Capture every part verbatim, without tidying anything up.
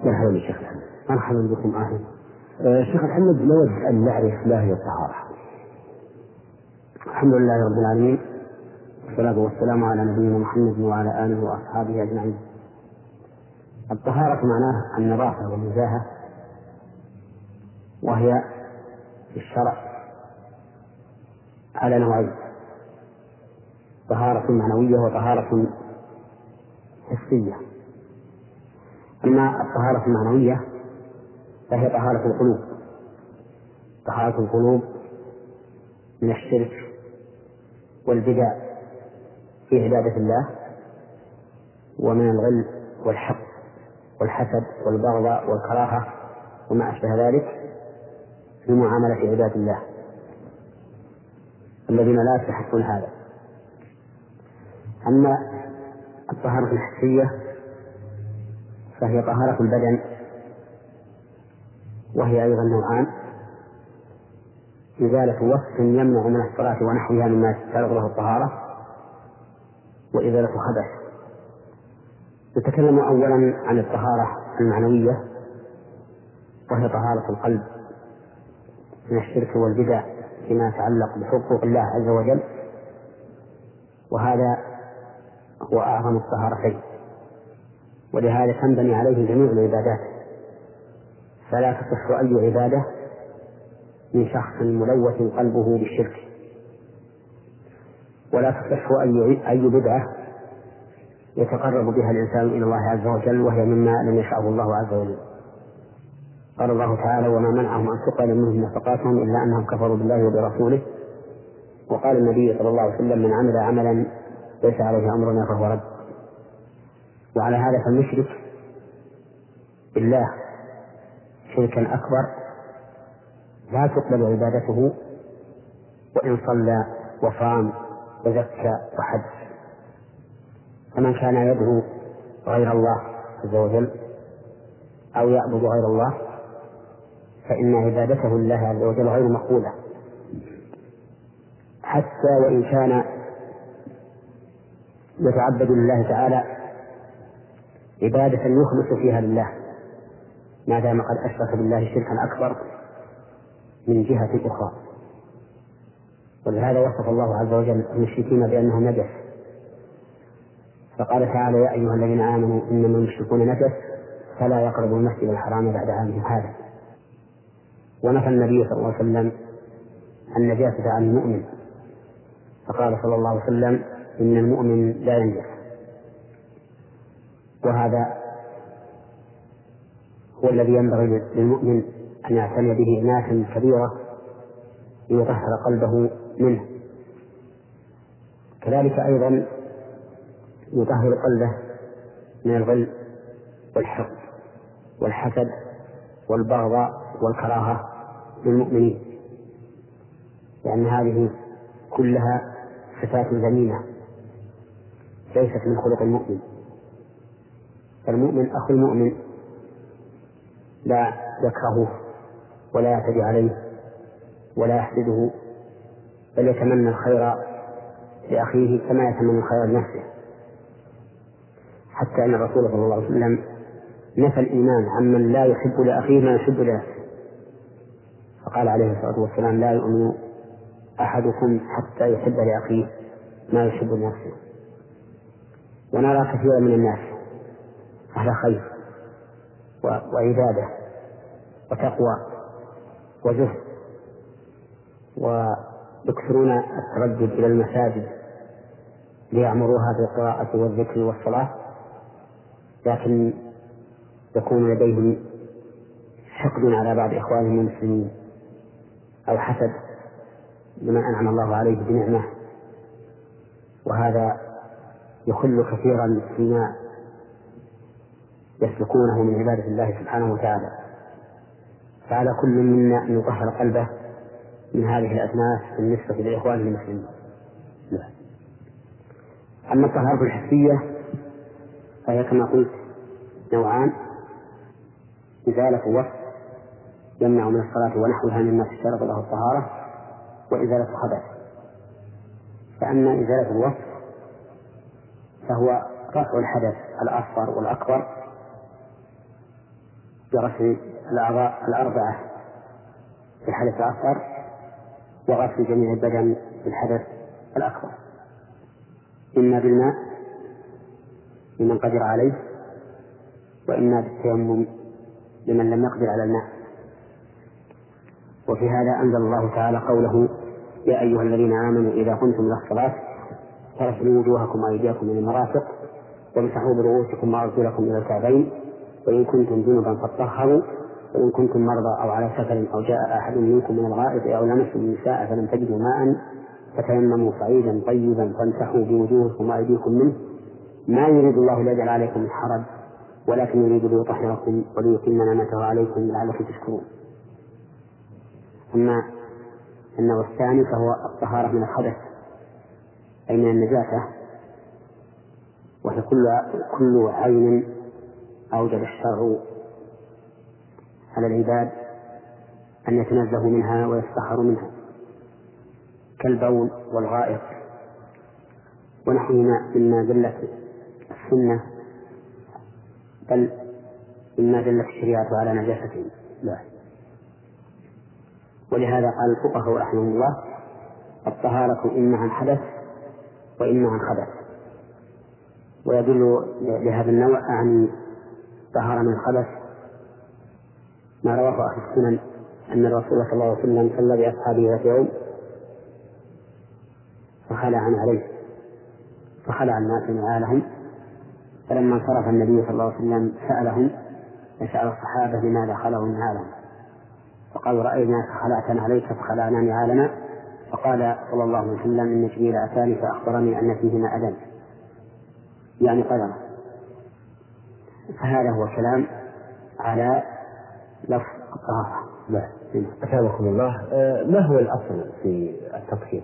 مرحبا بالشيخ محمد. مرحبا بكم أهلا. شيخ محمد، نود أن نعرف ما هي الطهارة. الحمد لله رب العالمين، والصلاة والسلام على نبينا محمد وعلى آله وأصحابه أجمعين. الطهارة معناها النظافة والنزاهة، وهي في الشرع على نوعين: طهارة معنوية وطهارة حسية. أما الطهارة المعنوية فهي طهارة القلوب، طهارة القلوب من الشرك والبدع في عبادة الله، ومن الغل والحقد والحسد والبغضاء والكراهة وما أشبه ذلك في معاملة عباد الله الذين لا يستحقون هذا. أما الطهارة الحسية فهي طهارة البدن، وهي أيضا نوعان: إزالة وصف يمنع من الصلاة ونحوها مما يستغرق له الطهارة، وإزالة خبث. نتكلم أولا عن الطهارة المعنوية، وهي طهارة القلب من الشرك والبدع فيما يتعلق بحقوق الله عز وجل، وهذا هو أعظم الطهارتين، ولهذا تنبني عليه جميع العبادات، فلا تصح أي عبادة من شخص ملوث قلبه بالشرك، ولا تصح أي أي بدعة يتقرب بها الإنسان إلى الله عز وجل، وهي مما لم يشاءه الله عز وجل. قال الله تعالى: وما منعهم أن تقبل منهم نفقاتهم إلا أنهم كفروا بالله وبرسوله. وقال النبي صلى الله عليه وسلم: من عمل عملا ليس عليه أمرنا فهو رد. وعلى هذا فالمشرك بالله شركا أكبر لا تقبل عبادته وإن صلى وصام وزكى وحج. فمن كان يدعو غير الله عز وجل أو يعبد غير الله فإن عبادته لله عز وجل غير مقبولة، حتى وإن كان يتعبد لله تعالى عبادة يخلص فيها لله، ما دام قد أشرك بالله شركا أكبر من جهة أخرى. ولهذا وصف الله عز وجل المشركين بأنهم نجس، فقال تعالى: يا أيها الذين آمنوا إنما المشركون نجس فلا يقربوا المسجد الحرام بعد عامهم هذا. ونفى النبي صلى الله عليه وسلم النجاسة عن المؤمن، فقال صلى الله عليه وسلم: إن المؤمن لا ينجس. وهذا هو الذي ينبغي للمؤمن أن يعتني به عناية كبيرة ليطهر قلبه منه. كذلك أيضا يطهر قلبه من الغل والحقد والحسد والبغضاء والكراهة للمؤمنين، لأن هذه كلها صفات ذميمة ليست من خلق المؤمن. فالمؤمن أخو المؤمن لا يكرهه ولا يعتدي عليه ولا يحسده، بل يتمنى الخير لأخيه كما يتمنى الخير لنفسه، حتى أن الرسول صلى الله عليه وسلم نفى الإيمان عمن لا يحب لأخيه ما يحب لنفسه، فقال عليه الصلاة والسلام: لا يؤمن أحدكم حتى يحب لأخيه ما يحب لنفسه. ونرى كثيرا من الناس أهل خير وعبادة وتقوى وزهد، ويكثرون التردد إلى المساجد ليعمروها بالقراءة والذكر والصلاة، لكن يكون لديهم حقد على بعض إخوانهم المسلمين أو حسد لما أنعم الله عليه بنعمة، وهذا يخل كثيرا فيما يسلكونه من عبادة الله سبحانه وتعالى. فعلى كل منا أن يطهر قلبه من هذه الأدناس بالنسبة لإخوانه المسلمين. أما الطهارة الحسية فهي كما قلت نوعان: إزالة وصف يمنع من الصلاة ونحوها مما تشترط له الطهارة، وإزالة خبث. فأما إزالة الوصف فهو رفع الحدث الأصغر والأكبر بغسل الأعضاء الأربعة في الحدث الأصغر وغسل جميع البدن في الحدث الأكبر، إما بالماء لمن قدر عليه، وإما بالتيمم لمن لم يقدر على الماء. وفي هذا أنزل الله تعالى قوله: يا أيها الذين آمنوا إذا قمتم إلى الصلاة فاغسلوا وجوهكم وأيديكم إلى المرافق وامسحوا برؤوسكم وأرجلكم إلى الكعبين وإن كنتم جنبا فاطهروا وإن كنتم مرضى أو على سفر أو جاء أحد منكم من الغائط أو لمستم النساء فلم تجدوا ماء فتيمموا صعيدا طيبا فامسحوا بوجوهكم وأيديكم منه ما يريد الله ليجعل عليكم من حرج ولكن يريد ليطهركم وليتم نعمته عليكم لعلكم تشكرون. أما النوع الثاني فهو الطهارة من الحدث أي من النجاسة، وهي كل كل عين أوجب الشرع على العباد أن يتنزهوا منها ويستطهروا منها كالبول والغائط ونحوهما مما دلت السنة بل مما دلت الشريعة على نجاسته. لا. ولهذا قال الفقهاء رحمهم الله: الطهارة إما عن حدث وإما عن خبث. ويدل لهذا النوع عن طهارة من الخبث ما رواه أهل السنن أن الرسول صلى الله عليه وسلم صلى بأصحابه ذات يوم فخلع عليه فخلع الناس نعالهم، فلما انصرف النبي صلى الله عليه وسلم سألهم فسأل الصحابة لماذا خلعوا نعالهم، فقالوا: رأيناك خلعتنا عليك فخلعنا نعالنا. فقال صلى الله عليه وسلم: إن جبريل أتاني فأخبرني أن فيهما أذى، يعني قدر. فهذا هو كلام على لفظ الطهارة. لا. أثابكم الله. ما هو الأصل في التطهير؟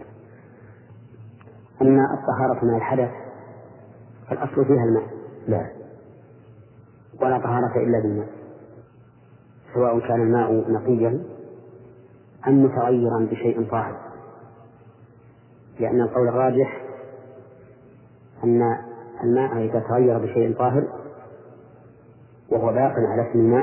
أما الطهارة من الحدث فالأصل فيها الماء. لا. ولا طهارة إلا بالماء، سواء كان الماء نقيا أم متغيرا بشيء طاهر، لأن القول الراجح أن الماء إذا تغير بشيء طاهر وهو باق على اسم الماء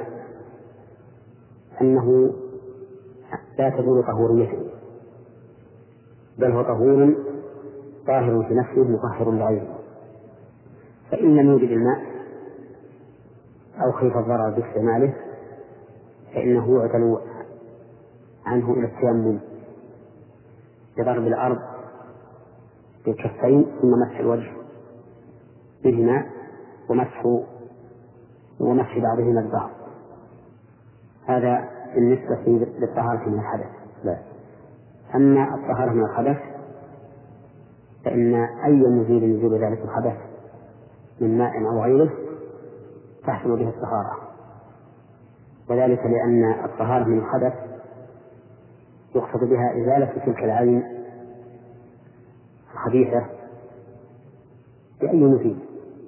أنه لا تزول طهوريته، بل هو طهور طاهر في نفسه مطهر لغيره. فإن لم يوجد الماء أو خيف الضرر باستعماله فإنه يعدل عنه إلى التيمم بضرب الأرض بالكفين ثم مسح الوجه بهما ومسح ومسح بعضهما البعض. هذا بالنسبة للطهارة من الحدث. لا. أما الطهارة من الحدث فإن أي مزيل يزول ذلك الحدث من ماء أو غيره تحصل به الطهارة، وذلك لأن الطهارة من الحدث يقصد بها إزالة تلك العين الخبيثة بأي مزيل.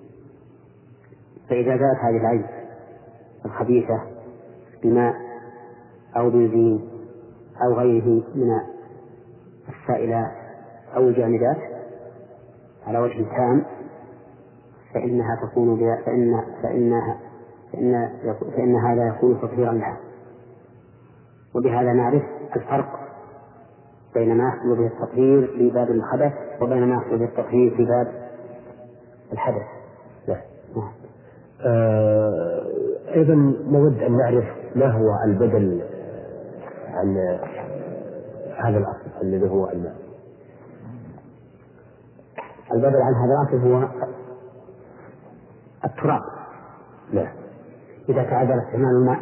فإذا زالت هذه العين الخبيثة بماء أو بنزين أو غيره من السائلات أو الجامدات على وجه تام فإنها تكون بها فإن فإنها فإن فإن هذا يكون تطهيرا لها. وبهذا نعرف الفرق بين ما يحصل به التطهير في باب الحدث وبين ما يحصل به التطهير في باب الحدث. لا. آه أيضا نود أن نعرف ما هو البدل عن هذا الأصل الذي هو الماء. البدل عن هذا الأصل هو التراب. لا. إذا تعذر استعمال الماء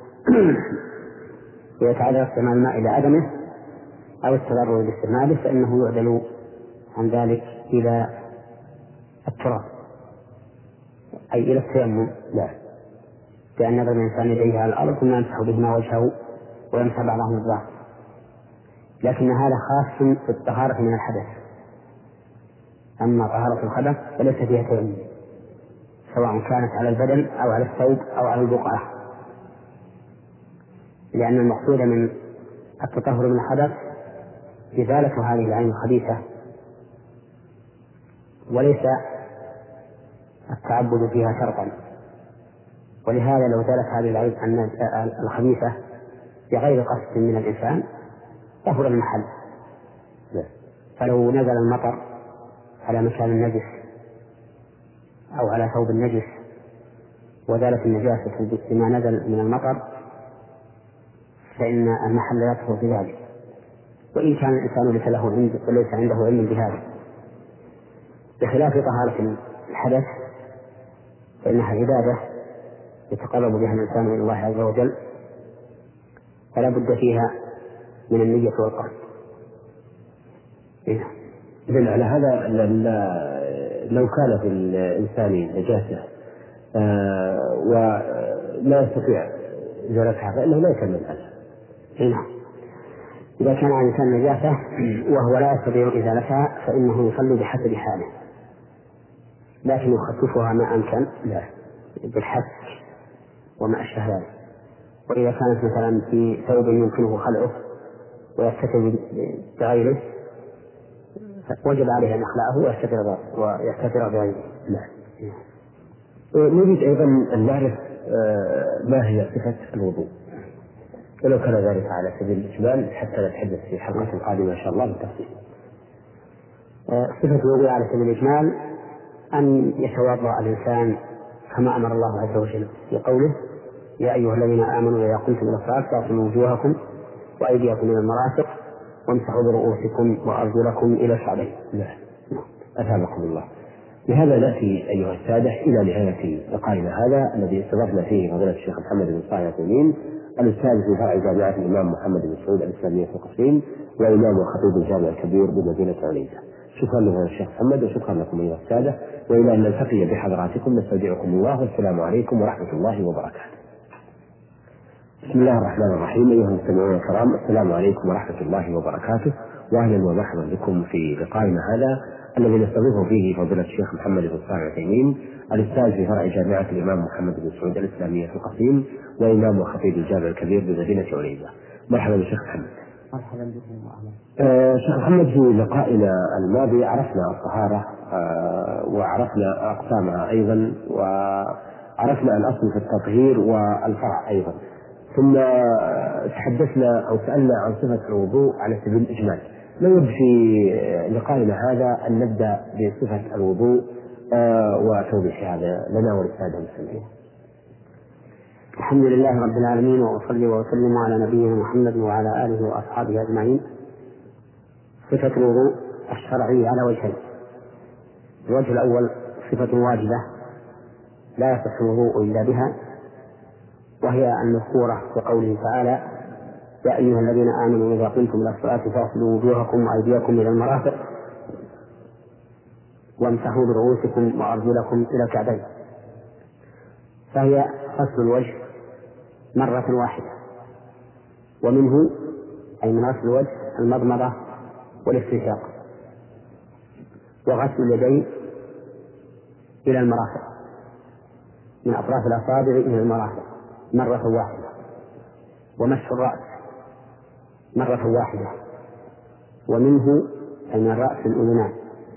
إذا تعذر استعمال الماء إلى عدمه أو التضرر باستعماله فإنه يعدل عن ذلك إلى التراب أي إلى التيمم. لا. بأن نضرب الإنسان يديه على الأرض ثم يمسح بهما وجهه ويمسح بعضهم البعض، لكن هذا خاص بالطهارة من الحدث. أما طهارة الخبث فليس فيها تيمم سواء كانت على البدن أو على الثوب أو على البقعة، لأن المقصود من التطهر من الحدث إزالة هذه العين الخبيثة وليس التعبد فيها شرطا، ولهذا لو زالت هذه العين الخبيثة بغير قصد من الإنسان طهر المحل. فلو نزل المطر على مكان النجس أو على ثوب النجس وزالت النجاسة بما نزل من المطر فإن المحل يطهر بذلك، وإن كان الإنسان ليس له عند وليس عنده علم بهذا، بخلاف طهارة الحدث فإنها عبادة يتقرب بها الإنسان إلى الله عز وجل، فلا بد فيها من النية والقصد. إذن على هذا لو كان في الإنسان نجاسة ولا يستطيع إزالتها فإنه لا يكمل هذا. نعم. إذا كان عن إنسان نجاسة وهو لا يستطيع إزالتها فإنه يصلي بحسب حاله، لكن يخففها ما أمكن بالحث وما أشبه ذلك. وإذا كانت مثلا في ثوب يمكنه خلعه ويستتر بغيره وجب عليه أن يخلعه ويستتر ويستتر بغيره. نريد أيضا أن نعرف ما هي صفة الوضوء، ولو كان ذلك على سبيل الإجمال حتى نتحدث في حلقة قادمة إن شاء الله بالتفصيل. صفة الوضوء على سبيل الإجمال أن يتوضأ الإنسان كما أمر الله عز وجل في قوله: يا أيها الذين آمنوا إذا قمتم إلى الصلاة فاغسلوا وجوهكم وأيديكم إلى المرافق وامسحوا برؤوسكم وأرجلكم إلى الكعبين. نعم. أثابكم الله. بهذا نأتي أيها السادة إلى نهاية لقائنا هذا الذي استضفنا فيه فضيلة الشيخ محمد بن صالح العثيمين، الأستاذ في فرع جامعة الإمام محمد بن سعود الإسلامية في القصيم، وإمام وخطيب الجامع الكبير بمدينة عنيزة. شكرا له الشيخ محمد وشكرا لكم أيها السادة، وإلى أن نلتقي بحضراتكم نستودعكم الله والسلام عليكم ورحمة الله وبركاته. بسم الله الرحمن الرحيم. أيها المستمعون الكرام، السلام عليكم ورحمة الله وبركاته، وأهلا ومرحبا بكم في لقائنا هذا الذي نستضيف فيه فضيلة الشيخ محمد بن صالح العثيمين، الأستاذ في فرع جامعة الإمام محمد بن سعود الإسلامية في القصيم، وإمام وخطيب الجامع الكبير بمدينة عنيزة. مرحبا بالشيخ محمد. مرحبا بكم. آه شيخ محمد، في لقائنا الماضي عرفنا الطهارة آه وعرفنا أقسامها أيضا، وعرفنا الأصل في التطهير والفرع أيضا، ثم تحدثنا أو سألنا عن صفة الوضوء على سبيل الإجمال. نود في لقائنا هذا أن نبدأ بصفة الوضوء آه وتوضيح هذا لنا وللسادة المسلمين. الحمد لله رب العالمين، وأصلي وأسلم على نبينا محمد وعلى آله وأصحابه أجمعين. صفة الوضوء الشرعي على وجهين: الوجه الأول صفة واجبة لا يصح الوضوء إلا بها، وهي المذكورة في قوله تعالى: يا أيها الذين آمنوا إذا قمتم إلى الصلاة فاغسلوا وجوهكم وأيديكم إلى المرافق وامسحوا برؤوسكم وأرجلكم إلى الكعبين. فهي غسل الوجه مرة واحدة، ومنه أي من غسل الوجه المضمضة والاستنشاق، وغسل اليدين إلى المرافق من أطراف الأصابع إلى المرافق مرة واحدة، ومسح الرأس مرة واحدة، ومنه أي من الرأس الأذنان،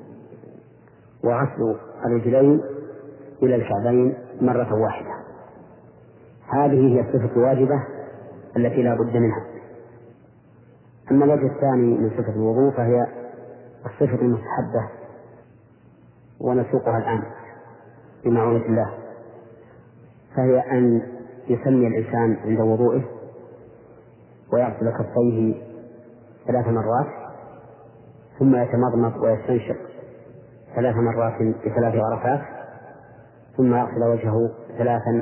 وغسل الرجلين إلى الكعبين مرة واحدة. هذه هي الصفة الواجبة التي لا بد منها. أما الوجه الثاني من صفة الوضوء فهي الصفة المستحبة، ونسوقها الآن بمعونة الله، فهي أن يسمي الإنسان عند وضوئه ويغسل كفيه ثلاث مرات، ثم يتمضمض ويستنشق ثلاث مرات بثلاث غرفات، ثم يغسل وجهه ثلاثا،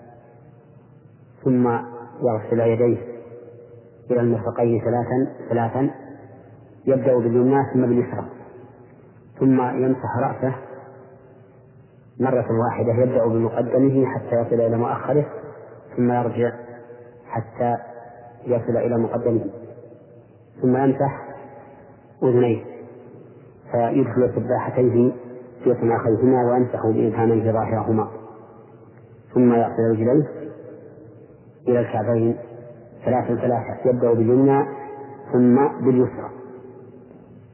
ثم يغسل يديه إلى المرفقين ثلاثا ثلاثا، يبدأ باليمنى ثم باليسرى، ثم يمسح رأسه مرة واحدة، يبدأ بمقدمه حتى يصل إلى مؤخره، ثم يرجع حتى يصل إلى مقدمه، ثم يمسح أذنيه فيدخل سباحتيه في صناخيهما ويمسح بإبهاميه ظاهرهما، ثم يغسل رجليه إلى الكعبين ثلاثا ثلاثة، يبدأ باليمنى ثم باليسرى،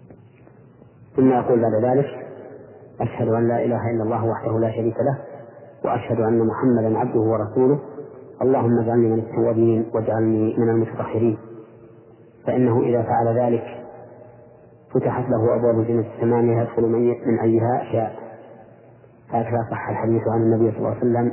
ثم يقول بعد ذلك: أشهد أن لا إله إلا الله وحده لا شريك له، وأشهد أن محمدا عبده ورسوله اللهم اجعلني من التوابين واجعلني من المتطهرين. فإنه إذا فعل ذلك فتحت له أبواب الجنة الثمانية يدخل من أيها شاء. هكذا صح الحديث عن النبي صلى الله عليه وسلم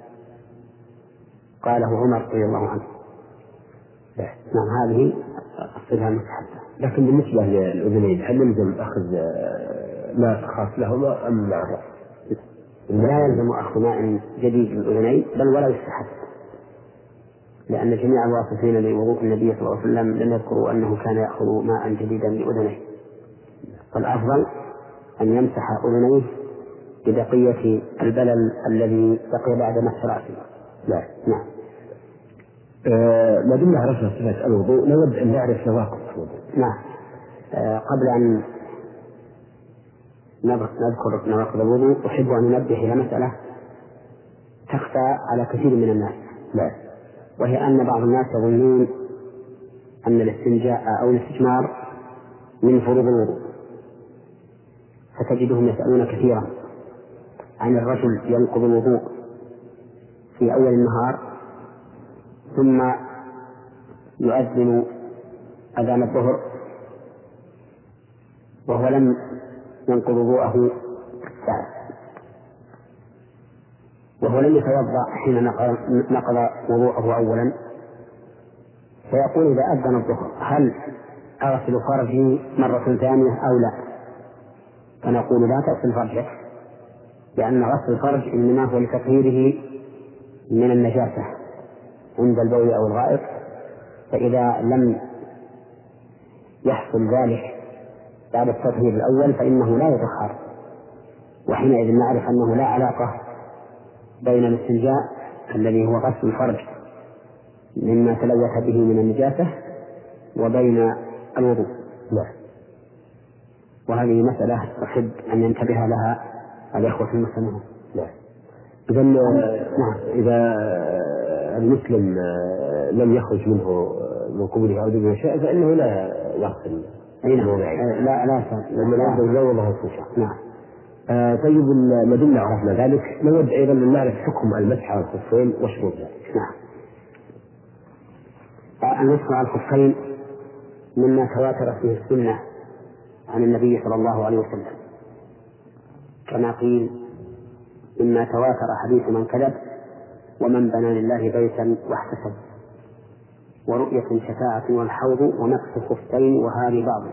قاله عمر رضي الله عنه. نعم هذه الصفة المستحبة. لكن بالنسبة للأذنين هل يلزم أخذ ماء خاص لهما أم مع الرأس؟ لا يلزم أخذ ماء جديد للأذنين بل ولا يستحب، لأن جميع الواصفين لوضوء النبي صلى الله عليه وسلم لم يذكروا أنه كان يأخذ ماء جديدا لأذنيه. فالأفضل أن يمسح أذنيه ببقية البلل الذي بقي بعد مسح رأسه. نعم. نعم. آه ما دمنا عرفنا صفة الوضوء نود أن نعرف نواقض الوضوء. نعم. آه قبل أن نذكر نواقض الوضوء أحب أن ننبه إلى مسألة تخفى على كثير من الناس. نعم. وهي أن بعض الناس يظنون أن الاستنجاء أو الاستجمار من فروض الوضوء، فتجدهم يسألون كثيرا عن الرجل ينقض الوضوء في أول النهار ثم يؤذن أذان الظهر وهو لم ينقض وضوءه بعد، وهو لم يتوضأ حين نقض وضوءه أولا، فيقول إذا أذن الظهر هل أغسل فرجي مرة ثانية أو لا؟ فنقول لا تغسل فرجك، لأن غسل الفرج إنما هو لتطهيره من النجاسة عند البول أو الغائط، فإذا لم يحصل ذلك بعد التطهير الأول فإنه لا يطهر، وحينئذ نعرف أنه لا علاقة بين الاستنجاء الذي هو غسل الفرج مما تلوث به من النجاسة وبين الوضوء. نعم. وهذه مسألة أحب أن ينتبه لها الإخوة المسلمون. نعم. إذن نعم. إذا المسلم لم يخرج منه من قبوله أو دبره شيء فإنه لا يغسل. أي نعم. لا لا ومن أفضل لا والله سوشا. نعم. آه طيب ما دمنا عرفنا ذلك نود أيضا أن نعرف حكم المسح على الخفين وشروط ذلك. نعم. المسح على الخفين مما تواتر فيه السنة عن النبي صلى الله عليه وسلم، كما قيل إما تواتر حديث من كذب ومن بنى لله بيتا واحتسب، ورؤية شفاعة والحوض ومسح خفين وهذه بعض،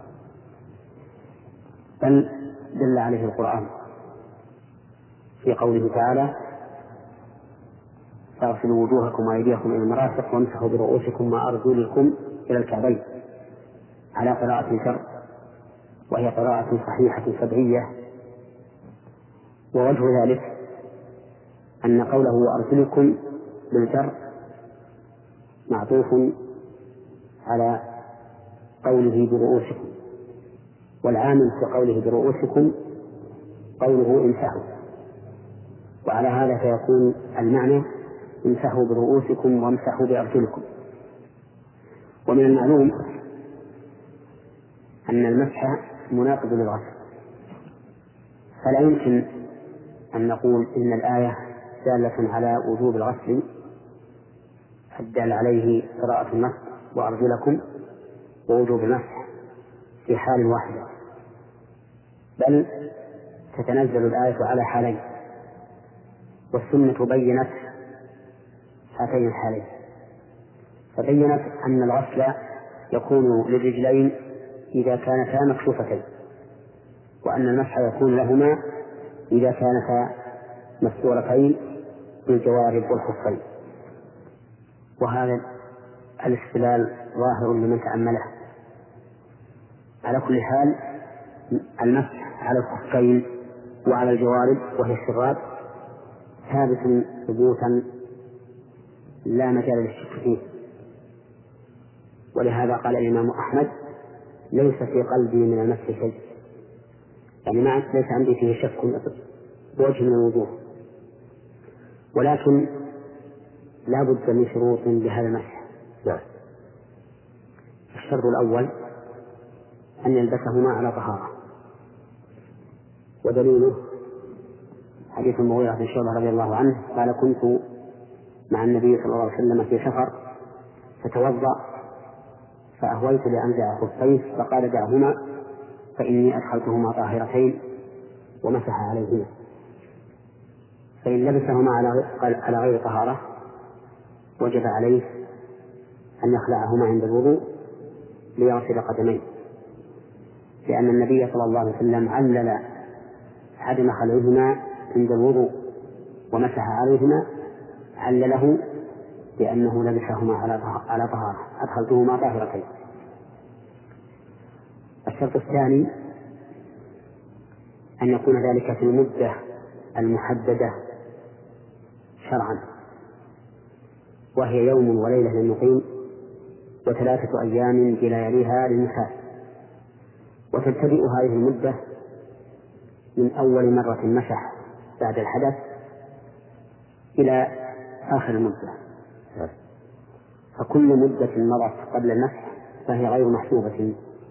بل دل عليه القرآن في قوله تعالى فاغسلوا وجوهكم وأيديكم إلى المرافق وامسحوا برؤوسكم وأرجلكم إلى الكعبين، على قراءة شر وهي قراءة صحيحة سبعية. ووجه ذلك أن قوله وأرجلكم بالجر معطوف على قوله برؤوسكم، والعامل في قوله برؤوسكم قوله امسحوا، وعلى هذا فيكون المعنى امسحوا برؤوسكم وامسحوا بأرجلكم. ومن المعلوم أن المسح مناقض للغسل، فلا يمكن أن نقول إن الآية دالة على وجوب الغسل الدال عليه قراءة النص وأرجلكم ووجوب المسح في حال واحدة، بل تتنزل الآية على حالين، والسنة بينت هاتين الحالين، فبينت أن الغسل يكون للرجلين إذا كانتا مكشوفتين، وأن المسح يكون لهما إذا كانتا مستورتين بالجوارب والخفين. وهذا الاستدلال ظاهر لمن تأمله. على كل حال المسح على الخفين وعلى الجوارب وهي الشراب ثابت ثبوتا لا مجال للشك فيه، ولهذا قال الإمام أحمد ليس في قلبي من المسح شيء، يعني ما ليس عندي فيه شك بوجه من الوضوء، ولكن لا بد من شروط لهذا المسح. نعم. الشرط الأول أن يلبسهما على طهارة، ودليله حديث المغيرة بن شعبة رضي الله عنه قال كنت مع النبي صلى الله عليه وسلم في سفر فتوضأ فأهويت لأنزع خفيه فقال دعهما فإني أدخلتهما طاهرتين ومسح عليهما، فإن لبسهما على غير طهارة وجب عليه أن يخلعهما عند الوضوء ليغسل قدميه، لأن النبي صلى الله عليه وسلم علل عدم خلعهما عند الوضوء ومسح عليهما علله لأنه لبسهما على طهارة أدخلتهما طاهرتين. الشرط الثاني أن يكون ذلك في المدة المحددة شرعا، وهي يوم وليلة للمقيم وثلاثة أيام بلياليها للمسافر، وتبتدئ هذه المدة من أول مرة مسح بعد الحدث إلى آخر المدة، فكل مدة مضت قبل المسح فهي غير محسوبة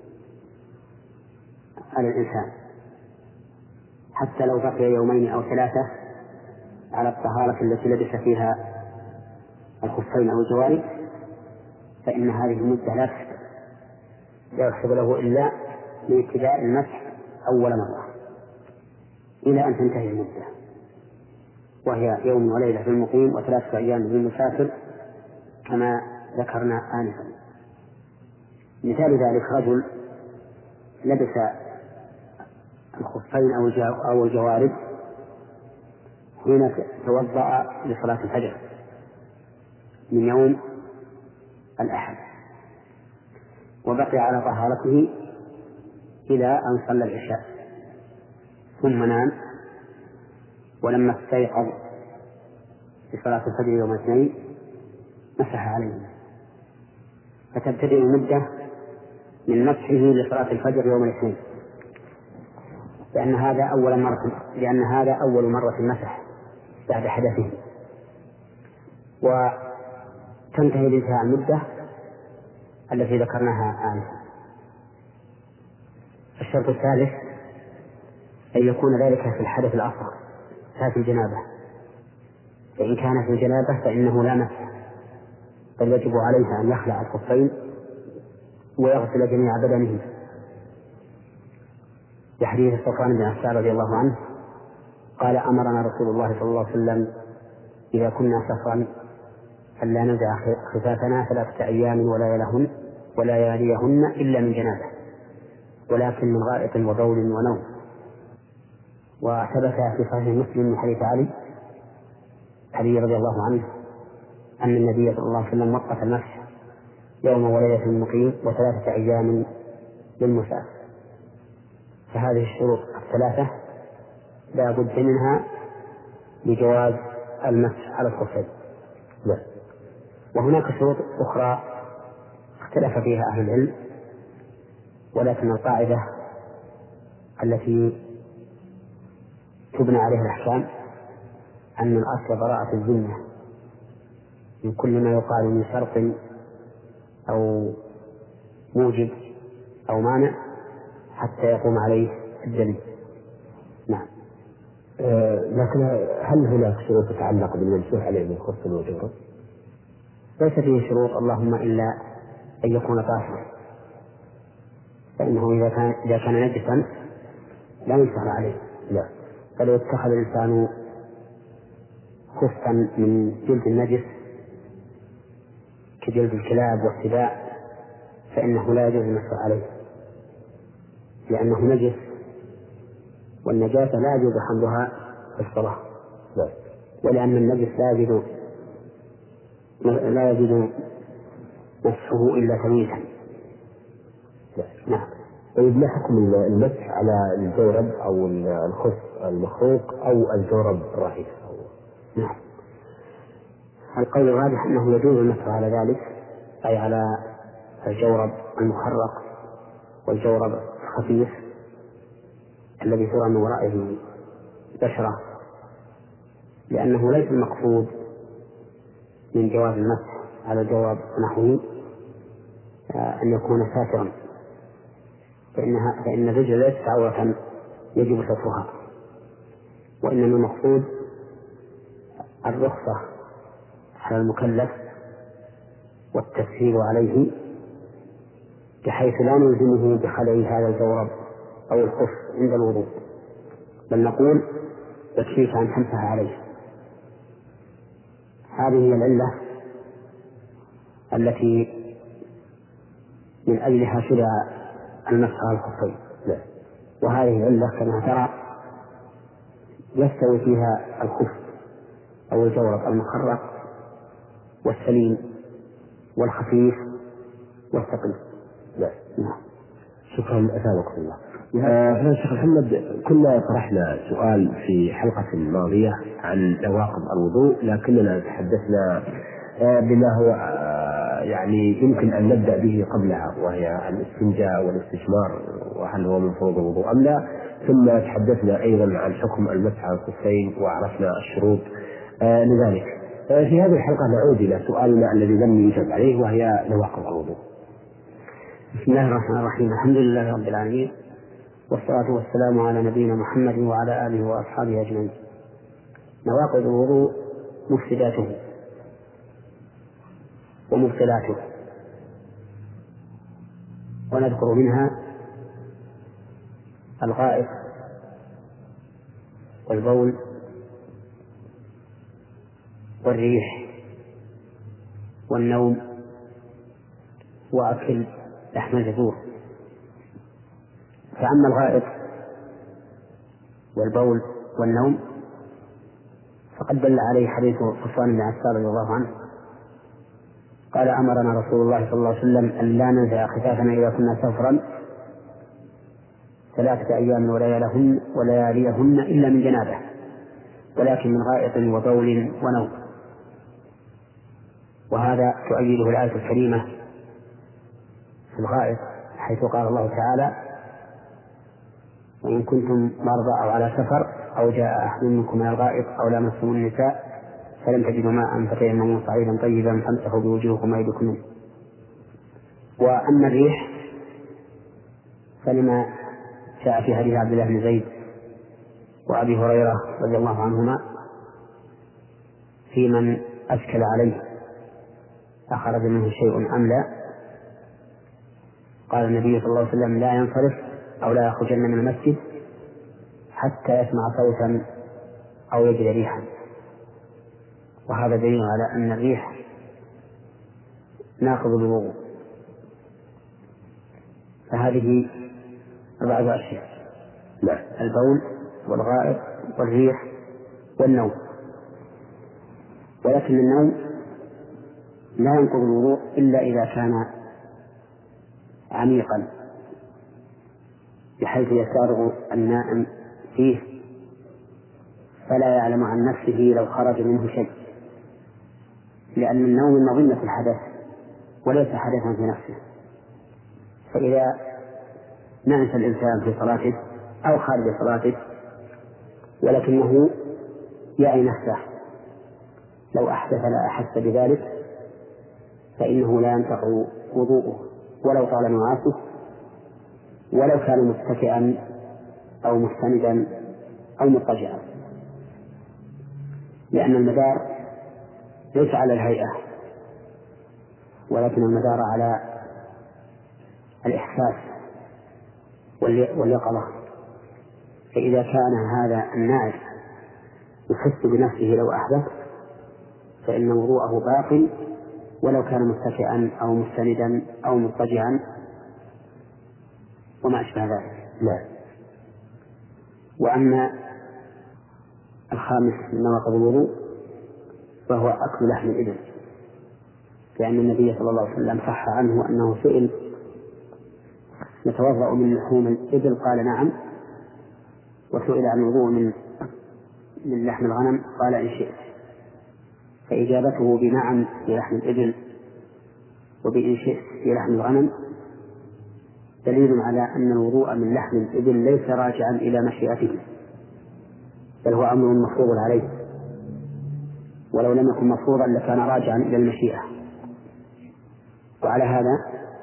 على الإنسان، حتى لو بقي يومين أو ثلاثة على الطهارة التي لبس فيها الخفين أو الجوارب فإن هذه المدة لا تحسب، لا يحسب له إلا من ابتداء المسح أول مرة إلى أن تنتهي المدة، وهي يوم وليلة للمقيم وثلاثة أيام للمسافر كما ذكرنا آنفا. مثال ذلك رجل لبس الخفين أو الجوارب حين توضأ لصلاة الفجر من يوم الأحد وبقي على طهارته إلى أن صلى العشاء ثم نام، ولما استيقظ لصلاة الفجر يوم الاثنين مسح عليه، فتبتدئ المدة من مسحه لصلاة الفجر يوم الاثنين، لأن هذا أول مرة لأن هذا أول مرة مسح بعد حدثه، وتنتهي بانتهاء المدة التي ذكرناها آنفا. الشرط الثالث أن يكون ذلك في الحدث الأصغر لا في الجنابة، فإن كان في الجنابة فإنه لا مسح، بل يجب عليه أن يخلع الخفين ويغسل جميع بدنه، لحديث صفوان بن عفان رضي الله عنه قال أمرنا رسول الله صلى الله عليه وسلم إذا كنا سفرا ألا نزع خفافنا ثلاثة أيام ولا يلهن ولا ياليهن إلا من جنابه ولكن من غائط وبول ونوم. وثبت في صحيح مسلم من حديث علي علي رضي الله عنه أن النبي صلى الله عليه وسلم وقف المسح يوم وليلة المقيم وثلاثة أيام للمسافر، فهذه الشروط الثلاثة لا بد منها لجواز المسح على الخفين. وهناك شروط أخرى اختلف فيها أهل العلم، ولكن القاعدة التي تبنى عليها الأحكام أن الأصل براءة الذمة من كل ما يقال من شرط أو موجب أو مانع حتى يقوم عليه الدليل. نعم. آه لكن هل هناك شروط تتعلق بالممسوح عليه من خف وجورب؟ ليس فيه شروط اللهم إلا أن يكون طاهرا، فإنه إذا كان إذا كان نجسا لا يمسح عليه، لا، بل يتخذ الإنسان خفا من جلد النجس كجلد الكلاب والسباع فإنه لا يجوز المسح عليه لأنه نجس، والنجاسة لا يجوز حملها في الصلاة، ولأن النجس لا يجوز لا يجوز مسحه إلا تمييزا. نعم. طيب ما حكم المسح على الجورب أو الخف المخروق أو الجورب الرهيف؟ نعم. القول الراجح أنه يجوز المسح على ذلك، أي على الجورب المخرق والجورب الخفيف الذي ترى من ورائه بشرة، لأنه ليس المقصود من جواز المسح على الجورب نحوه أن يكون ساترا، فإنها فإن الرجل ليست عورة يجب سترها، وإنما المقصود الرخصة على المكلف والتسهيل عليه، بحيث لا نلزمه بخلع هذا الجورب أو الخف عند الوضوء، بل نقول يكفيك أن تمسح عليه. هذه هي العلة التي من أجلها شرع المسح على الخفين، وهذه العلة كما ترى يستوي فيها الخف أو الجورب المخرق والسليم والخفيف والثقيل. نعم. شكرا أثابكم الله. آه الشيخ محمد، كنا طرحنا سؤال في حلقة ماضية عن نواقض الوضوء، لكننا تحدثنا آه بما هو آه يعني يمكن أن نبدأ به قبلها، وهي الاستنجاء والاستجمار، وهل هو من فروض الوضوء أم لا. ثم تحدثنا أيضا عن حكم المسح على الخفين وعرفنا الشروط آه لذلك. آه في هذه الحلقة نعود إلى سؤالنا الذي لم يجب عليه، وهي نواقض الوضوء. بسم الله الرحمن الرحيم. الحمد لله رب العالمين، والصلاة والسلام على نبينا محمد وعلى آله وأصحابه أجمعين. نواقض الوضوء مفسداته ومبطلاته، ونذكر منها الغائط والبول والريح والنوم وأكل لحم الجذور. فأما الغائط والبول والنوم فقد دل عليه حديث صفوان بن عسال رضي الله عنه قال: أمرنا رسول الله صلى الله عليه وسلم أن لا ننزع خفافنا إذا كنا سفرا ثلاثة أيام وليالهن ولياليهن إلا من جنابه، ولكن من غائط وبول ونوم. وهذا تؤيده الآية الكريمة في الغائط، حيث قال الله تعالى: وإن كنتم مرضى أو على سفر أو جاء أحد منكم من الغائط أو لامستم النساء فلم تجدوا ماء فتيمموا صعيدا طيبا فامسحوا بوجوهكم وأيديكم منه. وأما الريح فلما جاء في حديث عبد الله بن زيد وأبي هريرة رضي الله عنهما في من أشكل عليه أخرج منه شيء أم لا، قال النبي صلى الله عليه وسلم: لا ينصرف أو لا يخرجن من المسجد حتى يسمع صوتا أو يجد ريحا. وهذا دليل على أن الريح ناقض الوضوء. فهذه أربعة أشياء: البول والغائط والريح والنوم. ولكن النوم لا ينقض الوضوء إلا إذا كان عميقا بحيث يسارع النائم فيه فلا يعلم عن نفسه لو خرج منه شيء، لأن النوم مظنة الحدث وليس حدثا في نفسه. فإذا نعس الإنسان في صلاته أو خارج صلاته ولكنه يعي نفسه لو أحدث لا أحس بذلك فإنه لا ينتقض وضوءه ولو طال نعاسه، ولو كان متكئا أو مستندا أو مضطجعا، لأن المدار ليس على الهيئة ولكن المدار على الإحساس واليقظة. فإذا كان هذا الناعس يحس بنفسه لو أحدث فإن وضوءه باق ولو كان متكئا أو مستندا أو مضطجعا وما أشبه ذلك. لا. وأما الخامس من نواقض الوضوء فهو أكل لحم الإبل، لأن النبي صلى الله عليه وسلم صح عنه أنه سئل: نتوضأ من لحوم الإبل؟ قال: نعم. وسئل عن الوضوء من من لحم الغنم؟ قال: إن شئت. فإجابته بنعم في لحم الإبل وبإن شئت في لحم الغنم دليل على أن الوضوء من لحم الإبل ليس راجعا إلى مشيئته، بل هو أمر مفروض عليه، ولو لم يكن مفروضا لكان راجعا إلى المشيئة. وعلى هذا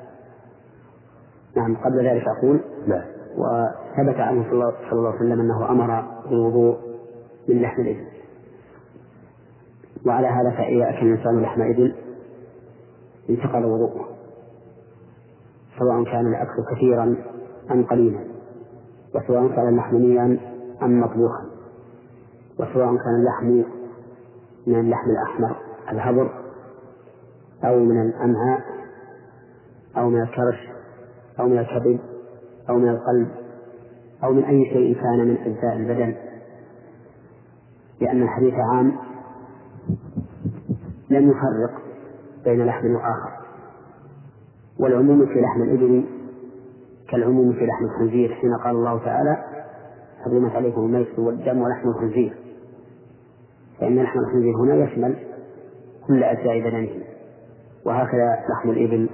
نعم قبل ذلك أقول لا. وثبت عنه صلى الله عليه وسلم أنه أمر بالوضوء من لحم الإبل. وعلى هذا فإذا أكل الإنسان لحم إبل انتقل وضوءه، سواء كان الأكل كثيرا أم قليلا، وسواء كان اللحم نيا أم مطبوخا، وسواء كان اللحم من اللحم الأحمر الهبر أو من الأمعاء أو من الكرش أو من الكبد أو من القلب أو من أي شيء كان من أجزاء البدن، لأن الحديث عام لم يفرق بين لحم وآخر. والعموم في لحم الإبل كالعموم في لحم الخنزير، حين قال الله تعالى حرمت عليكم الميت والدم ولحم الخنزير، فإن لحم الخنزير هنا يشمل كل أجزاء بدنه. وهكذا لحم الإبل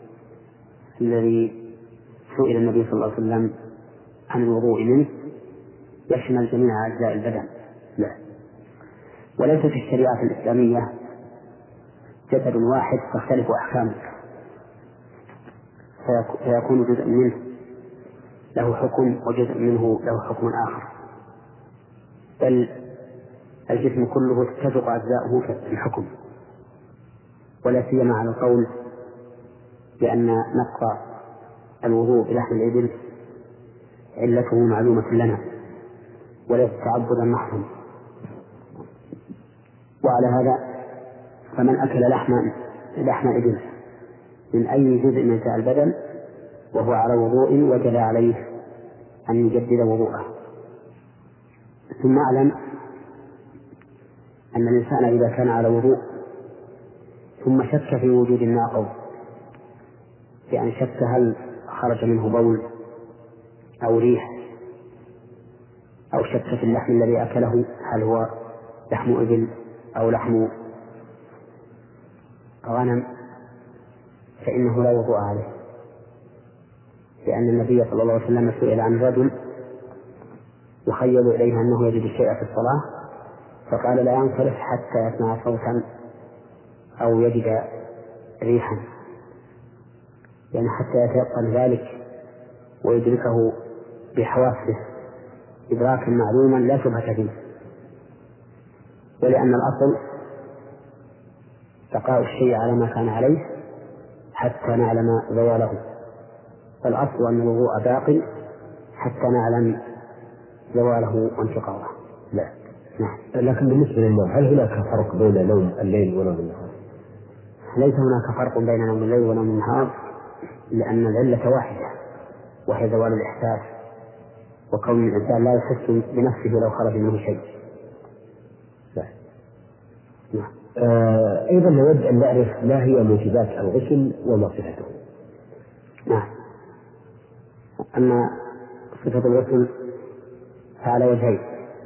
الذي سئل النبي صلى الله عليه وسلم عن الوضوء منه يشمل جميع أجزاء البدن. لا، وليس في الشريعة الإسلامية جسد واحد تختلف أحكامه فيكون جزء منه له حكم وجزء منه له حكم آخر، بل الجسم كله تتفق أجزاؤه في الحكم، ولا سيما على القول بأن نقص الوضوء بلحم الإبل علته معلومة لنا وليس تعبدا محضا. وعلى هذا فمن أكل لحم لحم إبل من أي جزء من أجزاء البدن وهو على وضوء وجب عليه أن يجدد وضوءه. ثم أعلم أن الإنسان إذا كان على وضوء ثم شك في وجود الناقض، يعني شك هل خرج منه بول أو ريح، أو شك في اللحم الذي أكله هل هو لحم إبل أو لحم غنم، فإنه لا وضوء عليه، لأن النبي صلى الله عليه وسلم سئل عن رجل يخيل إليه أنه يجد الشيء في الصلاة فقال لا ينصرف حتى يسمع صوتا أو يجد ريحا، يعني حتى يتيقن ذلك ويدركه بحواسه إدراكا معلوما لا شبهة فيه. ولأن الأصل بقاء الشيء على ما كان عليه حتى نعلم زواله، فالأصل أن الوضوء باق حتى نعلم زواله وانتقاضه. لا. نعم. لكن بالنسبة للنوم هل هناك فرق بين نوم الليل ونوم النهار؟ ليس هناك فرق بين نوم الليل ونوم النهار، لأن العلة واحدة وهي زوال الإحساس، وكون الإنسان لا يحس بنفسه لو خرج منه شيء. لا. نعم. آه أيضا نود أن نعرف ما هي موجبات الغسل وما صفته. نعم. أما صفة الغسل فعلى وجهين: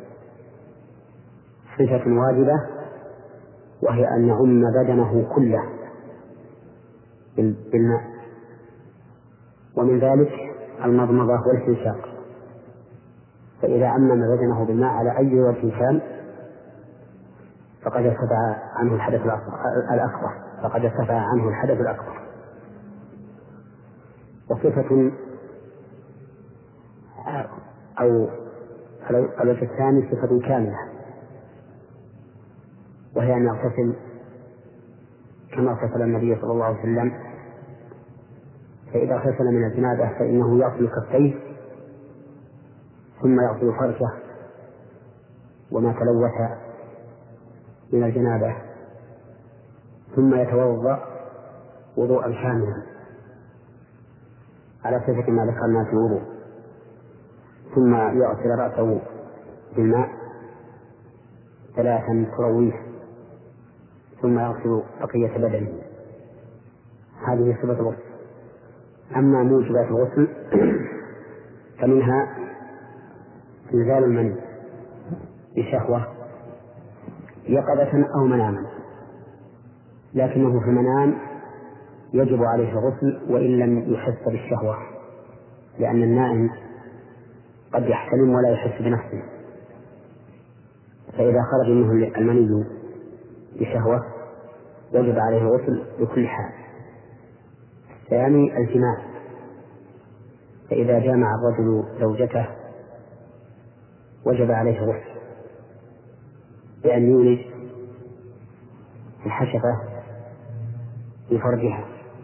صفة واجبة وهي أن يعم بدنه كله بالماء، ومن ذلك المضمضة والاستنشاق، فإذا عمم بدنه بالماء على أي وجه كان فقد ارتفع عنه الحدث الأكبر فقد ارتفع عنه الحدث الأكبر. وصفة أو الوجه الثاني صفة كاملة، وهي أن يغتسل كما اغتسل النبي صلى الله عليه وسلم، فإذا اغتسل من الجنابة فإنه يغسل كفيه ثم يغسل فرجه وما تلوث من الجنابة، ثم يتوضأ وضوءا كاملا على صفة ما ذكرنا في الوضوء، ثم يغسل رأسه بالماء ثلاثا ترويه ثم يغسل بقية بدنه. هذه صفة الغسل. أما موجبات الغسل فمنها إنزال المني بشهوة يقظة أو مناما، لكنه في المنام يجب عليه الغسل وإن لم يحس بالشهوة، لأن النائم قد يحتلم ولا يحس بنفسه، فإذا خرج منه المني بشهوة يجب عليه الغسل بكل حال. ثاني الجماع، فإذا جامع الرجل زوجته وجب عليه الغسل، بأن يولج الحشفة في فرجها،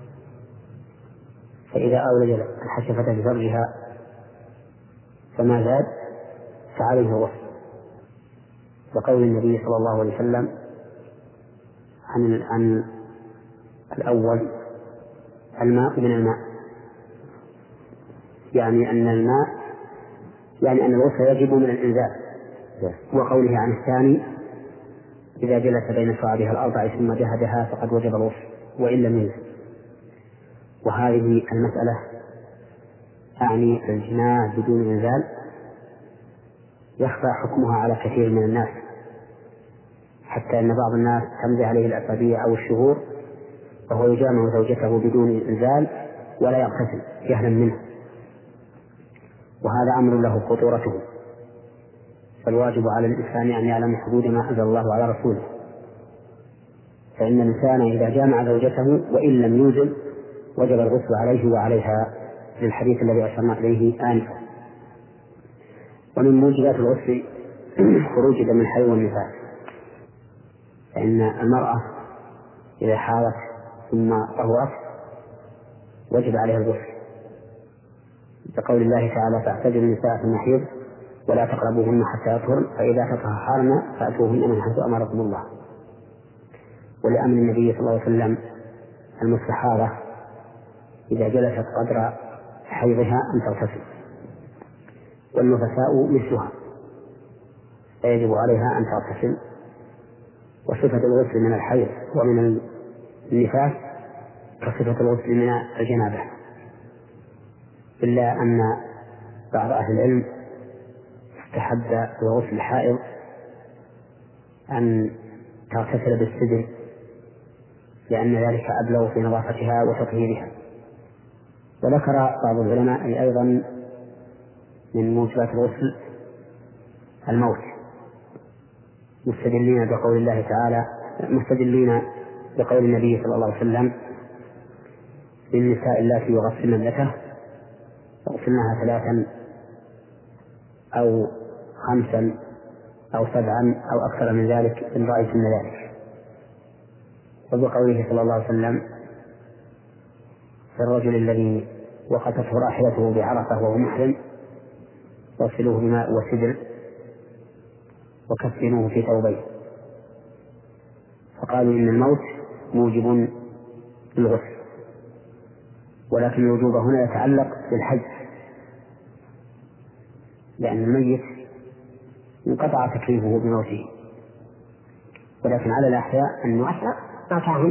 فإذا أولج الحشفة في فرجها فما زاد فعليه غسل، وقول النبي صلى الله عليه وسلم عن عن الأول الماء من الماء، يعني أن الماء يعني أن الغسل يجب من الإنزال، وقوله عن الثاني إذا جلس بين شعبها الأربع ثم جهدها فقد وجب الغسل وإن لم ينزل. وهذه المسألة أعني الجماع بدون إنزال يخفى حكمها على كثير من الناس، حتى أن بعض الناس تمضي عليه الأسابيع أو الشهور وهو يجامع زوجته بدون إنزال ولا يغتسل جهلا منه، وهذا أمر له خطورته، فالواجب على الإنسان أن يعلم حدود ما أنزل الله على رسوله، فإن الإنسان إذا جامع زوجته وإن لم ينزل وجب الغسل عليه وعليها للحديث الذي أشرنا إليه آنفا. ومن موجبات الغسل خروج دم الحيض والنفاس، فإن المرأة إذا حاضت ثم طهرت وجب عليها الغسل، بقول الله تعالى فاعتزلوا النساء في المحيض ولا تقربوهن حتى يطهرن فإذا تطهرن فأتوهن من حيث أمركم الله. ولأمر النبي صلى الله عليه وسلم المستحاضة إذا جلست قدر حيضها أن تغتسل، والنفساء مثلها فيجب عليها أن تغتسل. وصفة الغسل من الحيض ومن النفاس كصفة الغسل من الجنابة، إلا أن بعض أهل العلم استحب لغسل الحائض أن تغتسل بالسدر، لأن ذلك أبلغ في نظافتها وتطهيرها. وذكر بعض العلماء أيضا من موجبات الغسل الموت، مستدلين بقول الله تعالى مستدلين بقول النبي صلى الله عليه وسلم للنساء اللاتي يغسلن ابنته يغسلنها ثلاثا أو خمسا أو سبعا أو أكثر من ذلك إن رأيتن ذلك، وبقوله صلى الله عليه وسلم في الرجل الذي وقفته راحلته بعرفة وهو محرم يغسلوه بماء وسدر وكفنوه في ثوبين، فقالوا إن الموت موجب للغسل، ولكن الوجوب هنا يتعلق بالحي، لأن الميت انقطع تكليفه بموته، ولكن على الأحياء أن نؤثر قطعهم